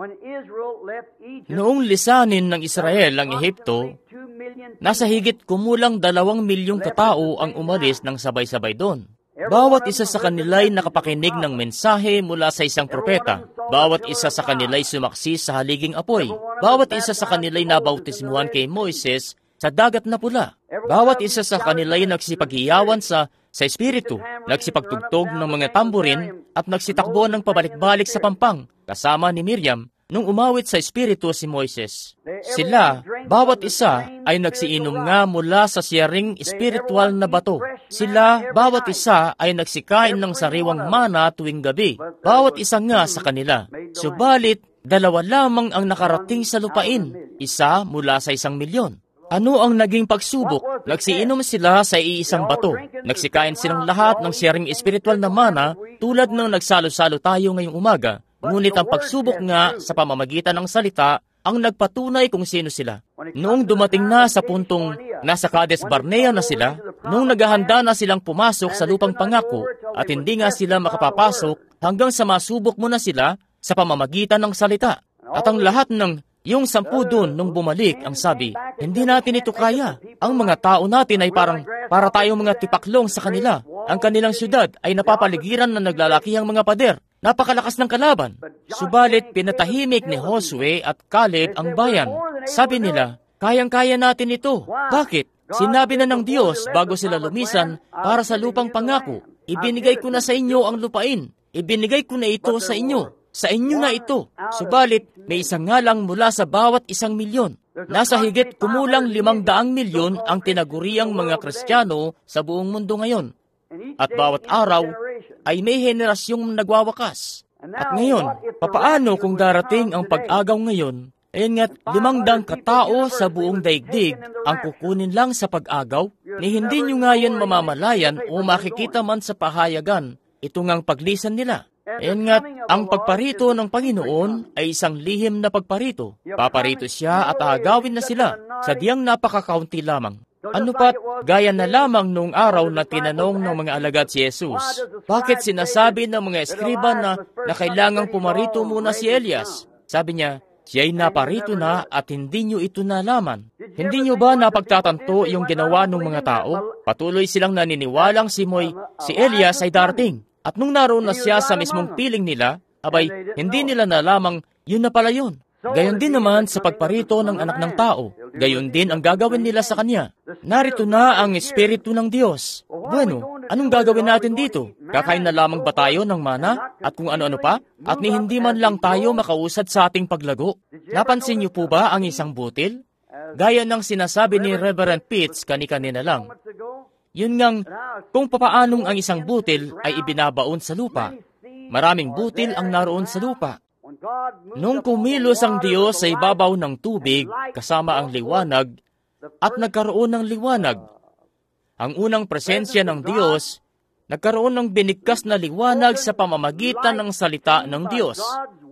Noong lisanin ng Israel ang Ehipto, nasa higit kumulang dalawang milyong katao ang umalis ng sabay-sabay doon. Bawat isa sa kanila'y nakapakinig ng mensahe mula sa isang propeta. Bawat isa sa kanila'y sumaksi sa haliging apoy. Bawat isa sa kanila'y nabautismuhan kay Moises sa dagat na pula. Bawat isa sa kanila'y nagsipaghiyawan sa sa Espiritu, nagsipagtugtog ng mga tamburin at nagsitakbo ng pabalik-balik sa pampang, kasama ni Miriam, nung umawit sa Espiritu si Moises. Sila, bawat isa, ay nagsiinom nga mula sa siyaring espiritual na bato. Sila, bawat isa, ay nagsikain ng sariwang mana tuwing gabi. Bawat isa nga sa kanila. Subalit, dalawa lamang ang nakarating sa lupain, isa mula sa isang milyon. Ano ang naging pagsubok? Nagsiinom sila sa iisang bato. Nagsikain silang lahat ng sharing espiritual na mana tulad ng nagsalo-salo tayo ngayong umaga. Ngunit ang pagsubok nga sa pamamagitan ng salita ang nagpatunay kung sino sila. Noong dumating na sa puntong nasa Kades Barnea na sila, noong naghahanda na silang pumasok sa lupang pangako at hindi nga sila makapapasok hanggang sa masubok mo na sila sa pamamagitan ng salita. At ang lahat ng yung sampu doon nung bumalik ang sabi, hindi natin ito kaya. Ang mga tao natin ay parang para tayong mga tipaklong sa kanila. Ang kanilang syudad ay napapaligiran na naglalakihang mga pader. Napakalakas ng kalaban. Subalit pinatahimik ni Josue at Caleb ang bayan. Sabi nila, kayang-kaya natin ito. Bakit? Sinabi na ng Diyos bago sila lumisan para sa lupang pangako. Ibinigay ko na sa inyo ang lupain. Ibinigay ko na ito sa inyo. Sa inyo na ito. Subalit, may isang nga lang mula sa bawat isang milyon. Nasa higit kumulang limang daang milyon ang tinaguriang mga Kristiyano sa buong mundo ngayon. At bawat araw ay may henerasyong nagwawakas. At ngayon, papaano kung darating ang pag-agaw ngayon? Ayan nga't limang daang katao sa buong daigdig ang kukunin lang sa pag-agaw, ni hindi nyo ngayon mamamalayan o makikita man sa pahayagan. Ito ngang paglisan nila. Ayan nga't, ang pagparito ng Panginoon ay isang lihim na pagparito. Paparito siya at aagawin na sila, sadyang napakakaunti lamang. Ano pat, gaya na lamang noong araw na tinanong ng mga alagad si Jesus, bakit sinasabi ng mga eskriba na, na kailangang pumarito muna si Elias? Sabi niya, siya'y naparito na at hindi nyo ito nalaman. Hindi nyo ba napagtatanto yung ginawa ng mga tao? Patuloy silang naniniwalang si Moy, si Elias ay darating. At nung naroon na siya sa mismong piling nila, abay, hindi nila nalamang yun na pala yun. Gayon din naman sa pagparito ng anak ng tao. Gayon din ang gagawin nila sa kanya. Narito na ang Espiritu ng Diyos. Bueno, anong gagawin natin dito? Kakain na lamang ba tayo ng mana? At kung ano-ano pa? At ni hindi man lang tayo makausad sa ating paglago? Napansin niyo po ba ang isang butil? Gaya ng sinasabi ni Reverend Pitts kani-kanina lang. Yun ngang, kung papaanong ang isang butil ay ibinabaon sa lupa. Maraming butil ang naroon sa lupa. Nung kumilos ang Diyos sa ibabaw ng tubig kasama ang liwanag at nagkaroon ng liwanag, ang unang presensya ng Diyos, nagkaroon ng binigkas na liwanag sa pamamagitan ng salita ng Diyos.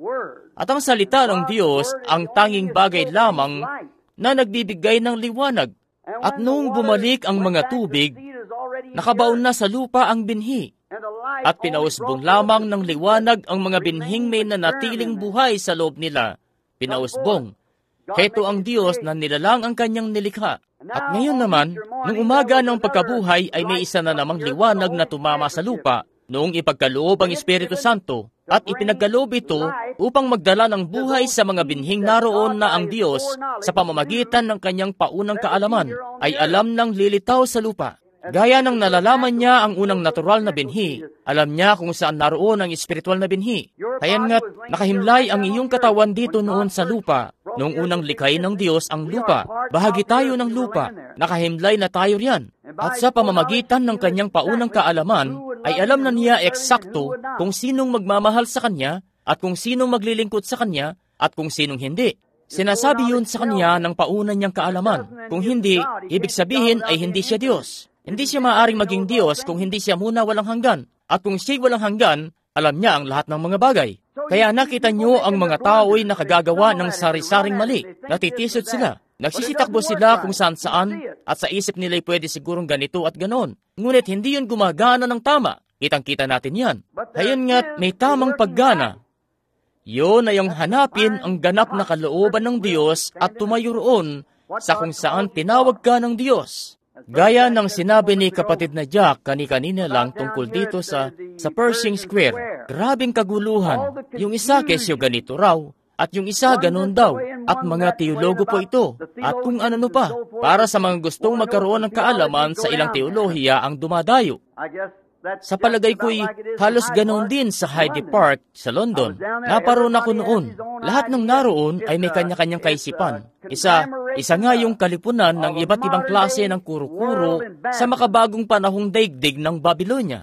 At ang salita ng Diyos ang tanging bagay lamang na nagbibigay ng liwanag. At nung bumalik ang mga tubig, nakabaon na sa lupa ang binhi. At pinausbong lamang ng liwanag ang mga binhing may nanatiling buhay sa loob nila. Pinausbong. Heto ang Diyos na nilalang ang kanyang nilikha. At ngayon naman, nung umaga ng pagkabuhay ay may isa na namang liwanag na tumama sa lupa noong ipagkaloob ang Espiritu Santo at ipinagkaloob ito upang magdala ng buhay sa mga binhing naroon na ang Diyos sa pamamagitan ng kanyang paunang kaalaman ay alam ng lilitaw sa lupa. Gaya ng nalalaman niya ang unang natural na binhi, alam niya kung saan naroon ang espiritual na binhi. Kaya nga't nakahimlay ang iyong katawan dito noon sa lupa. Noong unang likhay ng Diyos ang lupa, bahagi tayo ng lupa, nakahimlay na tayo riyan. At sa pamamagitan ng kanyang paunang kaalaman, ay alam na niya eksakto kung sinong magmamahal sa kanya, at kung sinong maglilingkod sa kanya, at kung sinong hindi. Sinasabi yun sa kanya ng pauna niyang kaalaman. Kung hindi, ibig sabihin ay hindi siya Diyos. Hindi siya maaaring maging Diyos kung hindi siya muna walang hanggan. At kung siya'y walang hanggan, alam niya ang lahat ng mga bagay. Kaya nakita niyo ang mga tao'y nakagagawa ng sari-saring mali. Natitisod sila. Nagsisitakbo sila kung saan-saan at sa isip nila'y pwede sigurong ganito at ganon. Ngunit hindi yun gumagana ng tama. Kitang-kita natin yan. Hayon nga't may tamang paggana. Yun ay ang hanapin ang ganap na kalooban ng Diyos at tumayo roon sa kung saan tinawag ka ng Diyos. Gaya ng sinabi ni kapatid na Jack kani-kanina lang tungkol dito sa sa Pershing Square. Grabing kaguluhan. Yung isa kesyo ganito raw, at yung isa ganon daw, at mga teologo po ito, at kung ano pa, para sa mga gustong magkaroon ng kaalaman sa ilang teolohiya ang dumadayo. Sa palagay ko'y halos ganon din sa Hyde Park sa London. Naparoon ako noon. Lahat ng naroon ay may kanya-kanyang kaisipan. Isa, isa nga yung kalipunan ng iba't ibang klase ng kuro-kuro sa makabagong panahong daigdig ng Babylonia.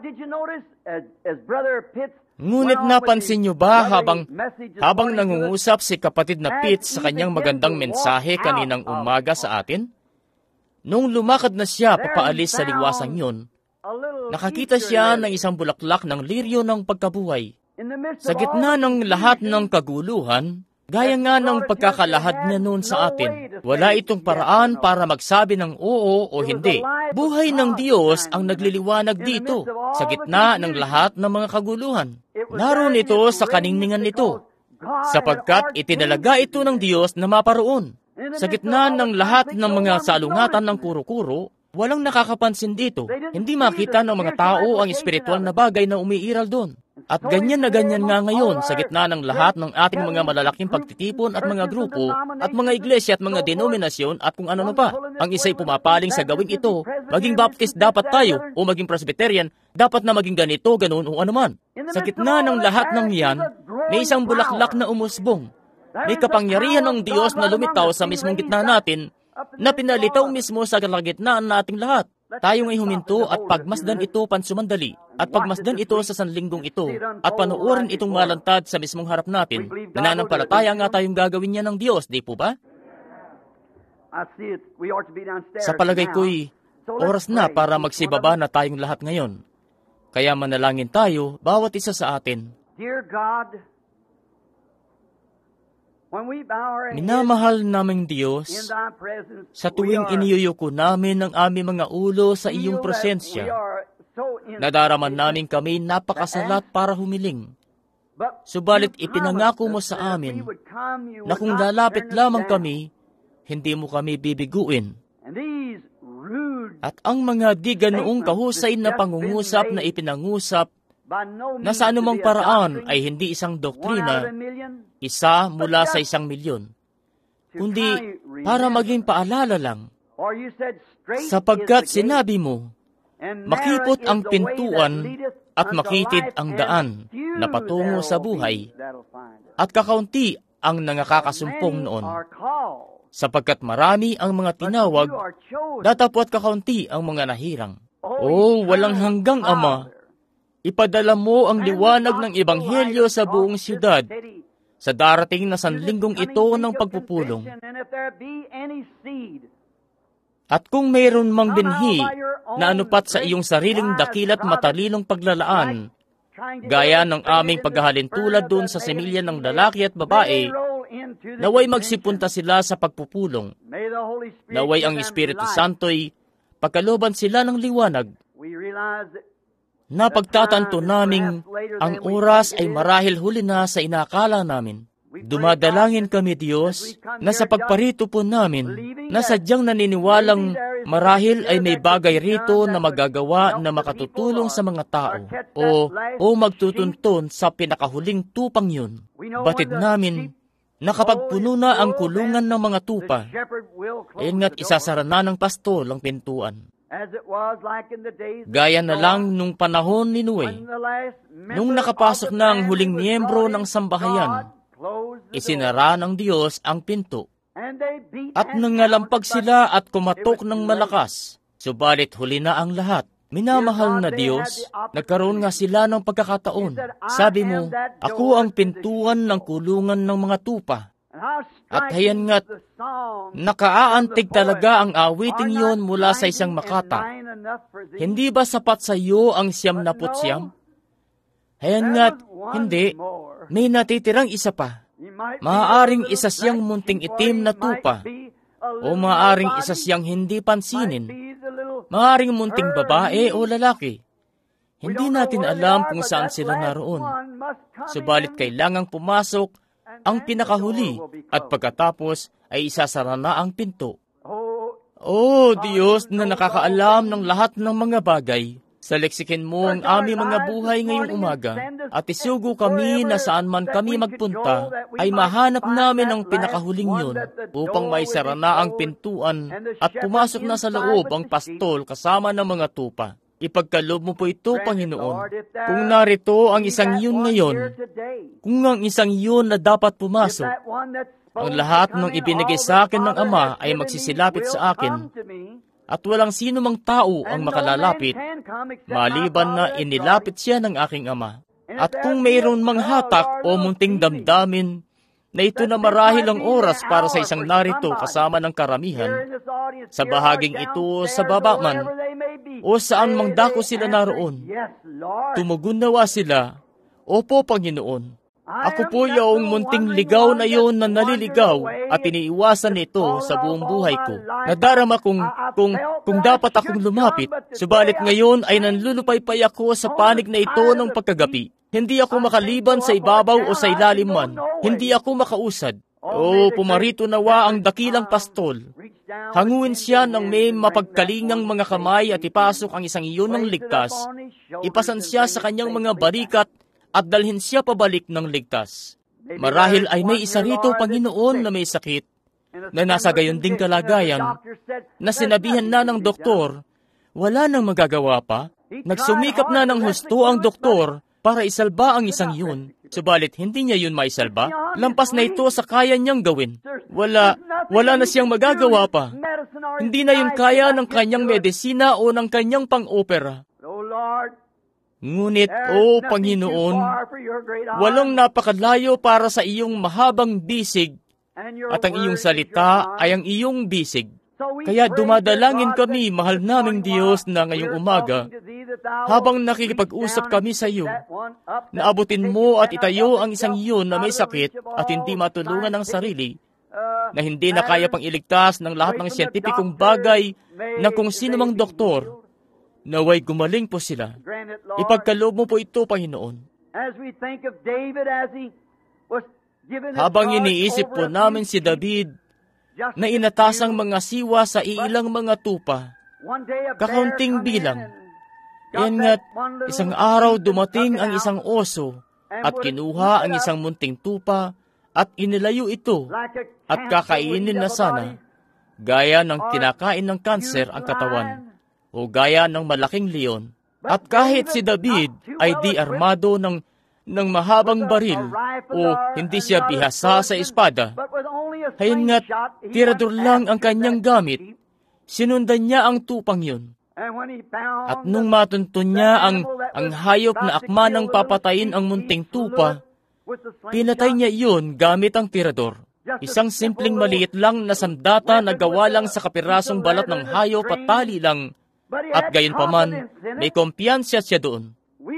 Ngunit napansin niyo ba habang, habang nangungusap si kapatid na Pitts sa kanyang magandang mensahe kaninang umaga sa atin? Nung lumakad na siya papaalis sa liwasang yun, nakakita siya ng isang bulaklak ng liryo ng pagkabuhay. Sa gitna ng lahat ng kaguluhan, gaya nga ng pagkakalahad niya noon sa atin, wala itong paraan para magsabi ng oo o hindi. Buhay ng Diyos ang nagliliwanag dito, sa gitna ng lahat ng mga kaguluhan. Naroon ito sa kaningningan nito, sapagkat itinalaga ito ng Diyos na maparoon. Sa gitna ng lahat ng mga salungatan ng kuro-kuro, walang nakakapansin dito. Hindi makita ng mga tao ang espiritual na bagay na umiiral doon. At ganyan na ganyan nga ngayon sa gitna ng lahat ng ating mga malalaking pagtitipon at mga grupo at mga iglesia at mga denominasyon at kung ano pa. Ang isa'y pumapaling sa gawing ito, maging Baptist dapat tayo o maging Presbyterian, dapat na maging ganito, ganoon o anuman. Sa gitna ng lahat ng yan, may isang bulaklak na umusbong. May kapangyarihan ng Diyos na lumitaw sa mismong gitna natin na pinalitaw mismo sa kalagitnaan nating lahat. Tayo ngay huminto at pagmasdan ito pansumandali at pagmasdan ito sa sanlinggong ito at panuorin itong malantad sa mismong harap natin. Nananampalataya nga tayong gagawin niya ng Diyos, di po ba? Sa palagay ko'y oras na para magsibaba na tayong lahat ngayon. Kaya manalangin tayo, bawat isa sa atin. Dear God, when we bow our heads Minamahal naming in Diyos, Thy presence, sa we tuwing are iniyuyuko namin ang aming mga ulo sa feel iyong that we presensya, are so in nadaraman namin kami napakasalat para humiling. But Subalit you ipinangako mo promised us sa that amin we would come, you na would kung not lalapit turn us lamang down. kami, hindi mo kami bibiguin. And these rude, At ang mga di ganoong kahusay na pangungusap na ipinangusap by no na means sa to anumang be a paraan doctrine, ay hindi isang one out of doktrina, a million, isa mula sa isang milyon, to kundi kind para remember. maging paalala lang, For you said, "Straight sapagkat is the gate, sinabi mo, and narrow makipot is ang the way pintuan that leadeth at unto makitid life, ang and daan few na patungo there sa will buhay, be that'll find it." at kakaunti ang nangakakasumpong Many noon. are called, Sapagkat marami ang mga but tinawag, few are chosen. datapwat kakaunti ang mga nahirang. Oh, O walang eternal hanggang Ama, Father, ipadala mo ang send liwanag the ng gospel Ebanghelyo light sa across buong this siyudad city sa darating na to this sanlinggong coming ito week ng of pagpupulong. convention, and if there be any seed, At kung mayroon mang somehow binhi by your own na anupat sa great iyong sariling wise dakilat providence, matalinong paglalaan, trying to gaya ng illustrate aming it in the paghahalintulad spirit doon of sa the similya ng male and lalaki at female, babae, may they roll into the naway convention. magsipunta sila sa pagpupulong. May the Holy Spirit Naway give ang them Espiritu light. Santo'y pagkaloban sila ng liwanag. We realize that Napagtatanto naming ang oras ay marahil huli na sa inakala namin. Dumadalangin kami, Diyos, na sa pagparito po namin, na sadyang naniniwalang marahil ay may bagay rito na magagawa na makatutulong sa mga tao o, o magtutuntun sa pinakahuling tupang yun. Batid namin na kapag puno na ang kulungan ng mga tupa, ayun nga't isasara na ng pastol ang pintuan. Gaya na lang nung panahon ni Noe, nung nakapasok na ang huling miyembro ng sambahayan, isinara ng Diyos ang pinto. At nangalampag sila at kumatok ng malakas. Subalit huli na ang lahat. Minamahal na Diyos, nagkaroon nga sila ng pagkakataon. Sabi mo, ako ang pintuan ng kulungan ng mga tupa. At hayan nga't nakaaantig talaga ang awiting yon mula sa isang makata. Hindi ba sapat sa iyo ang siyam na putsyam? Hayan nga't hindi, may natitirang isa pa. Maaaring isa siyang munting itim na tupa, o maaaring isa siyang hindi pansinin, maaaring munting babae o lalaki. Hindi natin alam kung saan sila naroon. Subalit kailangang pumasok ang pinakahuli at pagkatapos ay isasara na ang pinto. O Diyos na nakakaalam ng lahat ng mga bagay, saliksikin mo ang aming mga buhay ngayong umaga at isugo kami na saan man kami magpunta ay mahanap namin ang pinakahuling yun upang maisara na ang pintuan at pumasok na sa loob ang pastol kasama ng mga tupa. Ipagkaloob mo po ito, Panginoon. Kung narito ang isang yun ngayon, kung ang isang yun na dapat pumasok, ang lahat ng ibinigay sa akin ng Ama ay magsisilapit sa akin, at walang sino mang tao ang makalalapit, maliban na inilapit siya ng aking Ama. At kung mayroon mang hatak o munting damdamin, na ito na marahil ang oras para sa isang narito kasama ng karamihan, sa bahaging ito sa baba man, o saan mang dako sila naroon, tumugon nawa sila, Opo, Panginoon. Ako po yung munting ligaw na yon na naliligaw at iniiwasan nito sa buong buhay ko. Nadarama kung, kung, kung dapat akong lumapit, subalit ngayon ay nanlulupaypay ako sa panig na ito ng pagkagapi. Hindi ako makaliban sa ibabaw o sa ilalim man. Hindi ako makausad. O pumarito nawa ang dakilang pastol. Hanguin siya ng may mapagkalingang mga kamay at ipasok ang isang iyon ng ligtas. Ipasan siya sa kanyang mga balikat at dalhin siya pabalik ng ligtas. Marahil ay may isa rito, Panginoon, na may sakit, na nasa gayon ding kalagayan, na sinabihan na ng doktor, wala nang magagawa pa. Nagsumikap na ng husto ang doktor para isalba ang isang yun, subalit hindi niya yun maisalba. Lampas na ito sa kaya niyang gawin. Wala, wala na siyang magagawa pa. Hindi na yun kaya ng kanyang medisina o ng kanyang pang-opera. Ngunit, O Panginoon, walang napakalayo para sa iyong mahabang bisig, at ang iyong salita ay ang iyong bisig. Kaya dumadalangin kami, mahal naming Diyos, na ngayong umaga, habang nakikipag-usap kami sa iyo, naabutin mo at itayo ang isang iyon na may sakit at hindi matulungan ang sarili, na hindi na kaya pang iligtas ng lahat ng siyentipikong bagay na kung sino mang doktor, naway gumaling po sila. Ipagkaloob mo po ito, Panginoon. Habang iniisip po namin si David na inatasang mga siwa sa ilang mga tupa, kakaunting bilang, yan nga't isang araw dumating ang isang oso at kinuha ang isang munting tupa at inilayo ito at kakainin na sana, gaya ng kinakain ng kanser ang katawan o gaya ng malaking leon. At kahit si David ay di armado ng ng mahabang baril o hindi siya bihasa sa espada, hayin nga't tirador lang ang kanyang gamit, sinundan niya ang tupang yun. At nung matuntun niya ang, ang hayop na akma ng papatayin ang munting tupa, pinatay niya iyon gamit ang tirador. Isang simpleng maliit lang na sandata na gawa lang sa kapirasong balat ng hayop at tali lang, at gayon pa man, may kumpiyansya siya doon.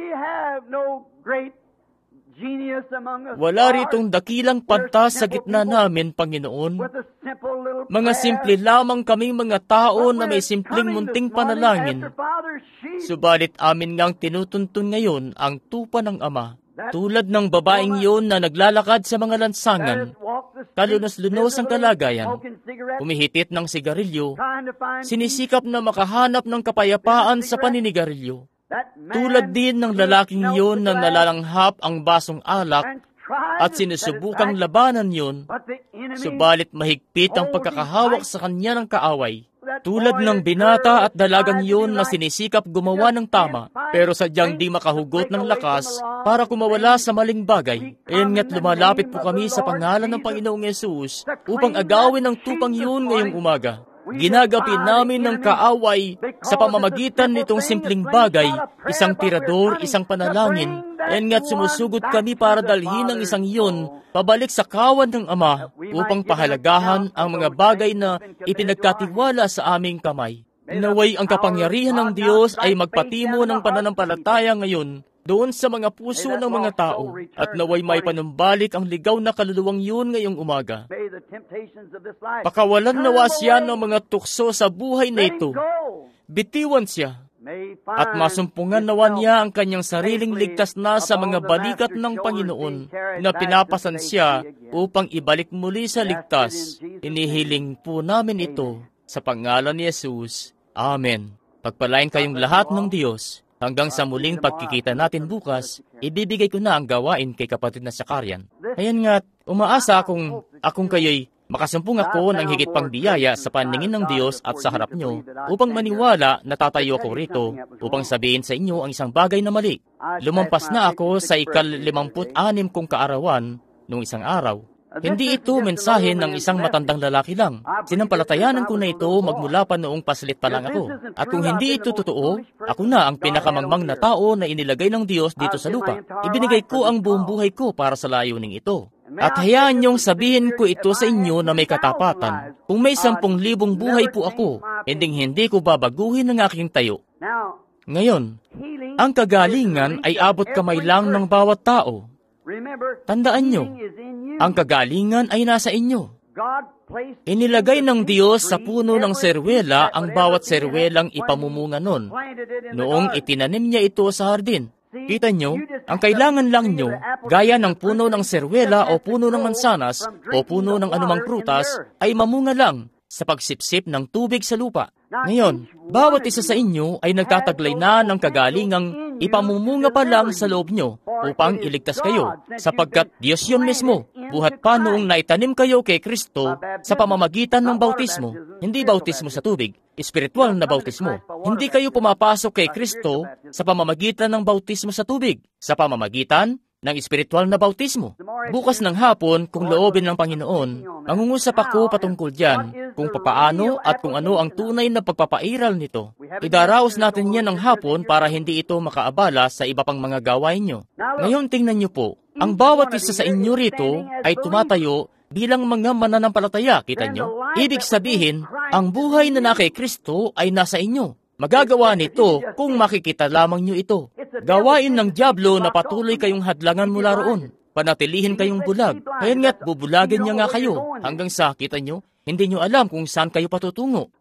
Wala ritong dakilang pantas sa gitna namin, Panginoon. Mga simple lamang kaming mga tao na may simpleng munting panalangin. Subalit amin ngang tinutuntun ngayon ang tupa ng Ama. Tulad ng babaeng iyon na naglalakad sa mga lansangan, kalunos-lunos ang kalagayan, humihitit ng sigarilyo, sinisikap na makahanap ng kapayapaan sa paninigarilyo. Tulad din ng lalaking iyon na nalalanghap ang basong alak at sinusubukang labanan yun, subalit mahigpit ang pagkakahawak sa kanya ng kaaway. Tulad ng binata at dalagang iyon na sinisikap gumawa ng tama, pero sadyang di makahugot ng lakas para kumawala sa maling bagay. Ayan nga't lumalapit po kami sa pangalan ng Panginoong Yesus upang agawin ang tupang iyon ngayong umaga. Ginagapi namin ng kaaway sa pamamagitan nitong simpleng bagay, isang tirador, isang panalangin, and nga't sumusugot kami para dalhin ang isang iyon pabalik sa kawan ng Ama upang pahalagahan ang mga bagay na ipinagkatiwala sa aming kamay. Naway ang kapangyarihan ng Diyos ay magpatimo ng pananampalataya ngayon doon sa mga puso ng mga tao, at naway may panumbalik ang ligaw na kaluluwang yun ngayong umaga. Pakawalan nawa siya ng mga tukso sa buhay na ito. Bitiwan siya, at masumpungan nawa niya ang kanyang sariling ligtas na sa mga balikat ng Panginoon na pinapasan siya upang ibalik muli sa ligtas. Inihiling po namin ito sa pangalan ni Jesus. Amen. Pagpalain kayong lahat ng Diyos. Hanggang sa muling pagkikita natin bukas, ibibigay ko na ang gawain kay kapatid na Sakarian. Ayan nga't, umaasa akong, akong kayo'y makasumpong ako ng higit pang biyaya sa paningin ng Diyos at sa harap nyo, upang maniwala na tatayo ako rito, upang sabihin sa inyo ang isang bagay na mali. Lumampas na ako sa ikal-limamput-anim kong kaarawan noong isang araw. Hindi ito mensahe ng isang matandang lalaki lang. Sinampalatayanan ko na ito magmula pa noong paslit pa lang ako. At kung hindi ito totoo, ako na ang pinakamangmang na tao na inilagay ng Diyos dito sa lupa. Ibinigay ko ang buong buhay ko para sa layuning ito. At hayaan niyong sabihin ko ito sa inyo na may katapatan. Kung may sampung libong buhay po ako, hinding-hindi ko babaguhin ang aking tayo. Ngayon, ang kagalingan ay abot kamay lang ng bawat tao. Tandaan nyo, ang kagalingan ay nasa inyo. Inilagay ng Diyos sa puno ng serwela ang bawat serwelang ipamumunga nun, noong itinanim niya ito sa hardin. Kita nyo, ang kailangan lang nyo, gaya ng puno ng serwela o puno ng mansanas o puno ng anumang prutas, ay mamunga lang sa pagsipsip ng tubig sa lupa. Ngayon, bawat isa sa inyo ay nagtataglay na ng kagalingang ipamumunga pa lang sa loob nyo upang iligtas kayo, sapagkat Diyos yun mismo, buhat pa noong naitanim kayo kay Kristo sa pamamagitan ng bautismo, hindi bautismo sa tubig, espiritual na bautismo. Hindi kayo pumapasok kay Kristo sa pamamagitan ng bautismo sa tubig, sa pamamagitan ng espiritual na bautismo. Bukas ng hapon, kung loobin ng Panginoon, mangungusap ako patungkol diyan, kung papaano at kung ano ang tunay na pagpapairal nito. Idaraos natin yan ng hapon para hindi ito makaabala sa iba pang mga gawain nyo. Ngayon tingnan nyo po, ang bawat isa sa inyo rito ay tumatayo bilang mga mananampalataya, kita nyo? Ibig sabihin, ang buhay na na kay Kristo ay nasa inyo. Magagawa nito kung makikita lamang nyo ito. Gawain ng dyablo na patuloy kayong hadlangan mula roon. Panatilihin kayong bulag. Kaya nga't bubulagin niya nga kayo hanggang sa, kita nyo, hindi nyo alam kung saan kayo patutungo.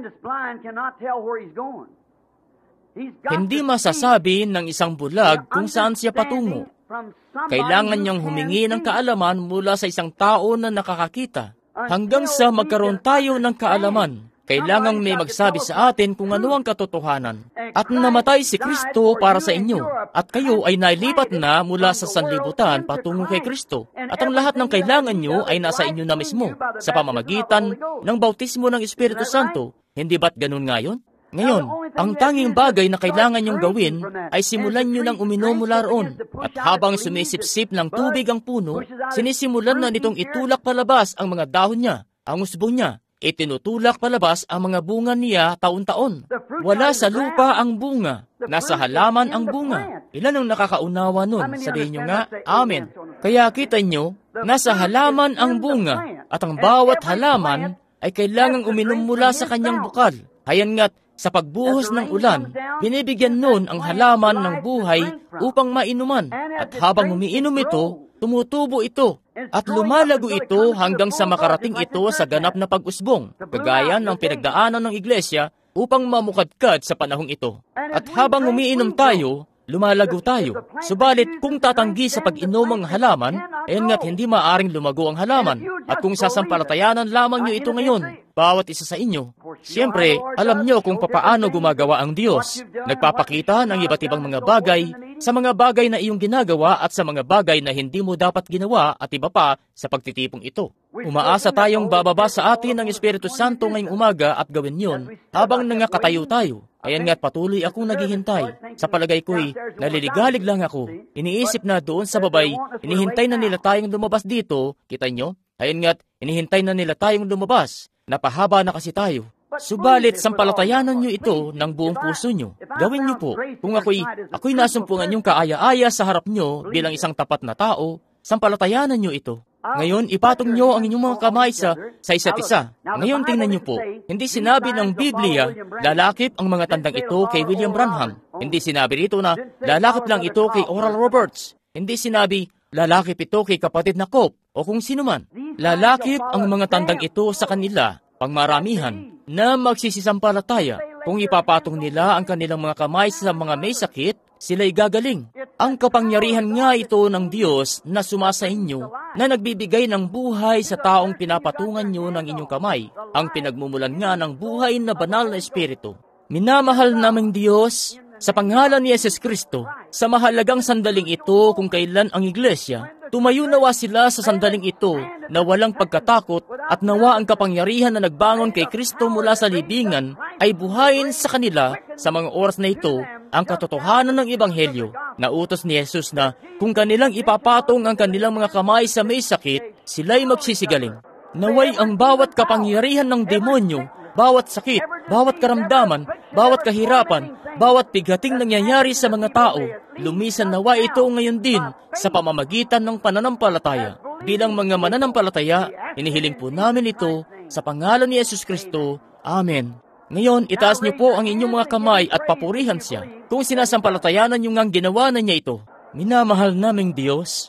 Hindi masasabi ng isang bulag kung saan siya patungo. Kailangan niyang humingi ng kaalaman mula sa isang tao na nakakakita. Hanggang sa magkaroon tayo ng kaalaman, kailangang may magsabi sa atin kung ano ang katotohanan. At namatay si Kristo para sa inyo, at kayo ay nailipat na mula sa sanlibutan patungo kay Kristo. At ang lahat ng kailangan nyo ay nasa inyo na mismo, sa pamamagitan ng bautismo ng Espiritu Santo. Hindi ba't ganun ngayon? Ngayon, ang tanging bagay na kailangan nyong gawin ay simulan nyo ng uminom mula roon. At habang sumisipsip ng tubig ang puno, sinisimulan na nitong itulak palabas ang mga dahon niya, ang usbo niya. Itinutulak palabas ang mga bunga niya taon-taon. Wala sa lupa ang bunga, nasa halaman ang bunga. Ilan ang nakakaunawa nun? Sabihin nyo nga, Amen. Kaya kita nyo, nasa halaman ang bunga, at ang bawat halaman ay kailangang uminom mula sa kanyang bukal. Hayan nga't, sa pagbuhos ng ulan, binibigyan nun ang halaman ng buhay upang mainuman. At habang umiinom ito, tumutubo ito. At lumalago ito hanggang sa makarating ito sa ganap na pag-usbong, kagaya ng pinagdaanan ng iglesia upang mamukadkad sa panahong ito. At habang umiinom tayo, lumalago tayo. Subalit kung tatanggi sa pag-inom ang halaman, ayan nga't hindi maaring lumago ang halaman. At kung sasampalatayanan lamang nyo ito ngayon, bawat isa sa inyo, siyempre, alam nyo kung papaano gumagawa ang Diyos. Nagpapakita ng iba't ibang mga bagay sa mga bagay na iyong ginagawa at sa mga bagay na hindi mo dapat ginawa at iba pa sa pagtitipong ito. Umaasa tayong bababa sa atin ng Espiritu Santo ngayong umaga at gawin yun habang nangakatayo tayo. Ayan nga't patuloy akong naghihintay. Sa palagay ko'y naliligalig lang ako. Iniisip na doon sa babay, inihintay na nila tayong lumabas dito. Kita nyo? Ayan nga't inihintay na nila tayong lumabas. Napahaba na kasi tayo. Subalit, sampalatayanan nyo ito ng buong puso nyo. Gawin nyo po. Kung ako'y, ako'y nasumpungan yung kaaya-aya sa harap nyo bilang isang tapat na tao, sampalatayanan nyo ito. Ngayon, ipatong nyo ang inyong mga kamay sa, sa isa't isa. Ngayon, tingnan nyo po. Hindi sinabi ng Biblia, lalakip ang mga tandang ito kay William Branham. Hindi sinabi rito na, lalakip lang ito kay Oral Roberts. Hindi sinabi, lalakip ito kay kapatid na Cope o kung sino man. Lalakip ang mga tandang ito sa kanila, pangmaramihan, na magsisisampalataya. Kung ipapatong nila ang kanilang mga kamay sa mga may sakit, sila'y gagaling. Ang kapangyarihan nga ito ng Diyos na sumasa inyo, na nagbibigay ng buhay sa taong pinapatungan nyo ng inyong kamay, ang pinagmumulan nga ng buhay na banal na Espiritu. Minamahal naming Diyos, sa pangalan ni Jesus Kristo, sa mahalagang sandaling ito kung kailan ang iglesia, tumayo nawa sila sa sandaling ito na walang pagkatakot at nawa ang kapangyarihan na nagbangon kay Kristo mula sa libingan ay buhayin sa kanila sa mga oras na ito ang katotohanan ng Ebanghelyo na utos ni Jesus na kung kanilang ipapatong ang kanilang mga kamay sa may sakit, sila'y magsisigaling. Naway ang bawat kapangyarihan ng demonyo, bawat sakit, bawat karamdaman, bawat kahirapan, bawat bigating nangyayari sa mga tao, lumisan nawa ito ngayon din sa pamamagitan ng pananampalataya. Bilang mga mananampalataya, inihiling po namin ito sa pangalan ni Jesus Kristo. Amen. Ngayon, itaas niyo po ang inyong mga kamay at papurihan siya kung sinasampalatayanan niyo ngang ginawa na niya ito. Minamahal naming Diyos,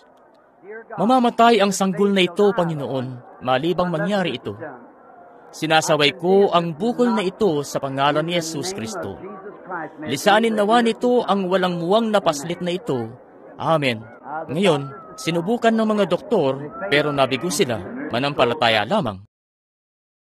mamamatay ang sanggol na ito, Panginoon, malibang mangyari ito. Sinasaway ko ang bukol na ito sa pangalan ni Jesus Kristo. Lisanin nawa nito ang walang muwang na paslit na ito. Amen. Ngayon, sinubukan ng mga doktor pero nabigo sila, manampalataya lamang.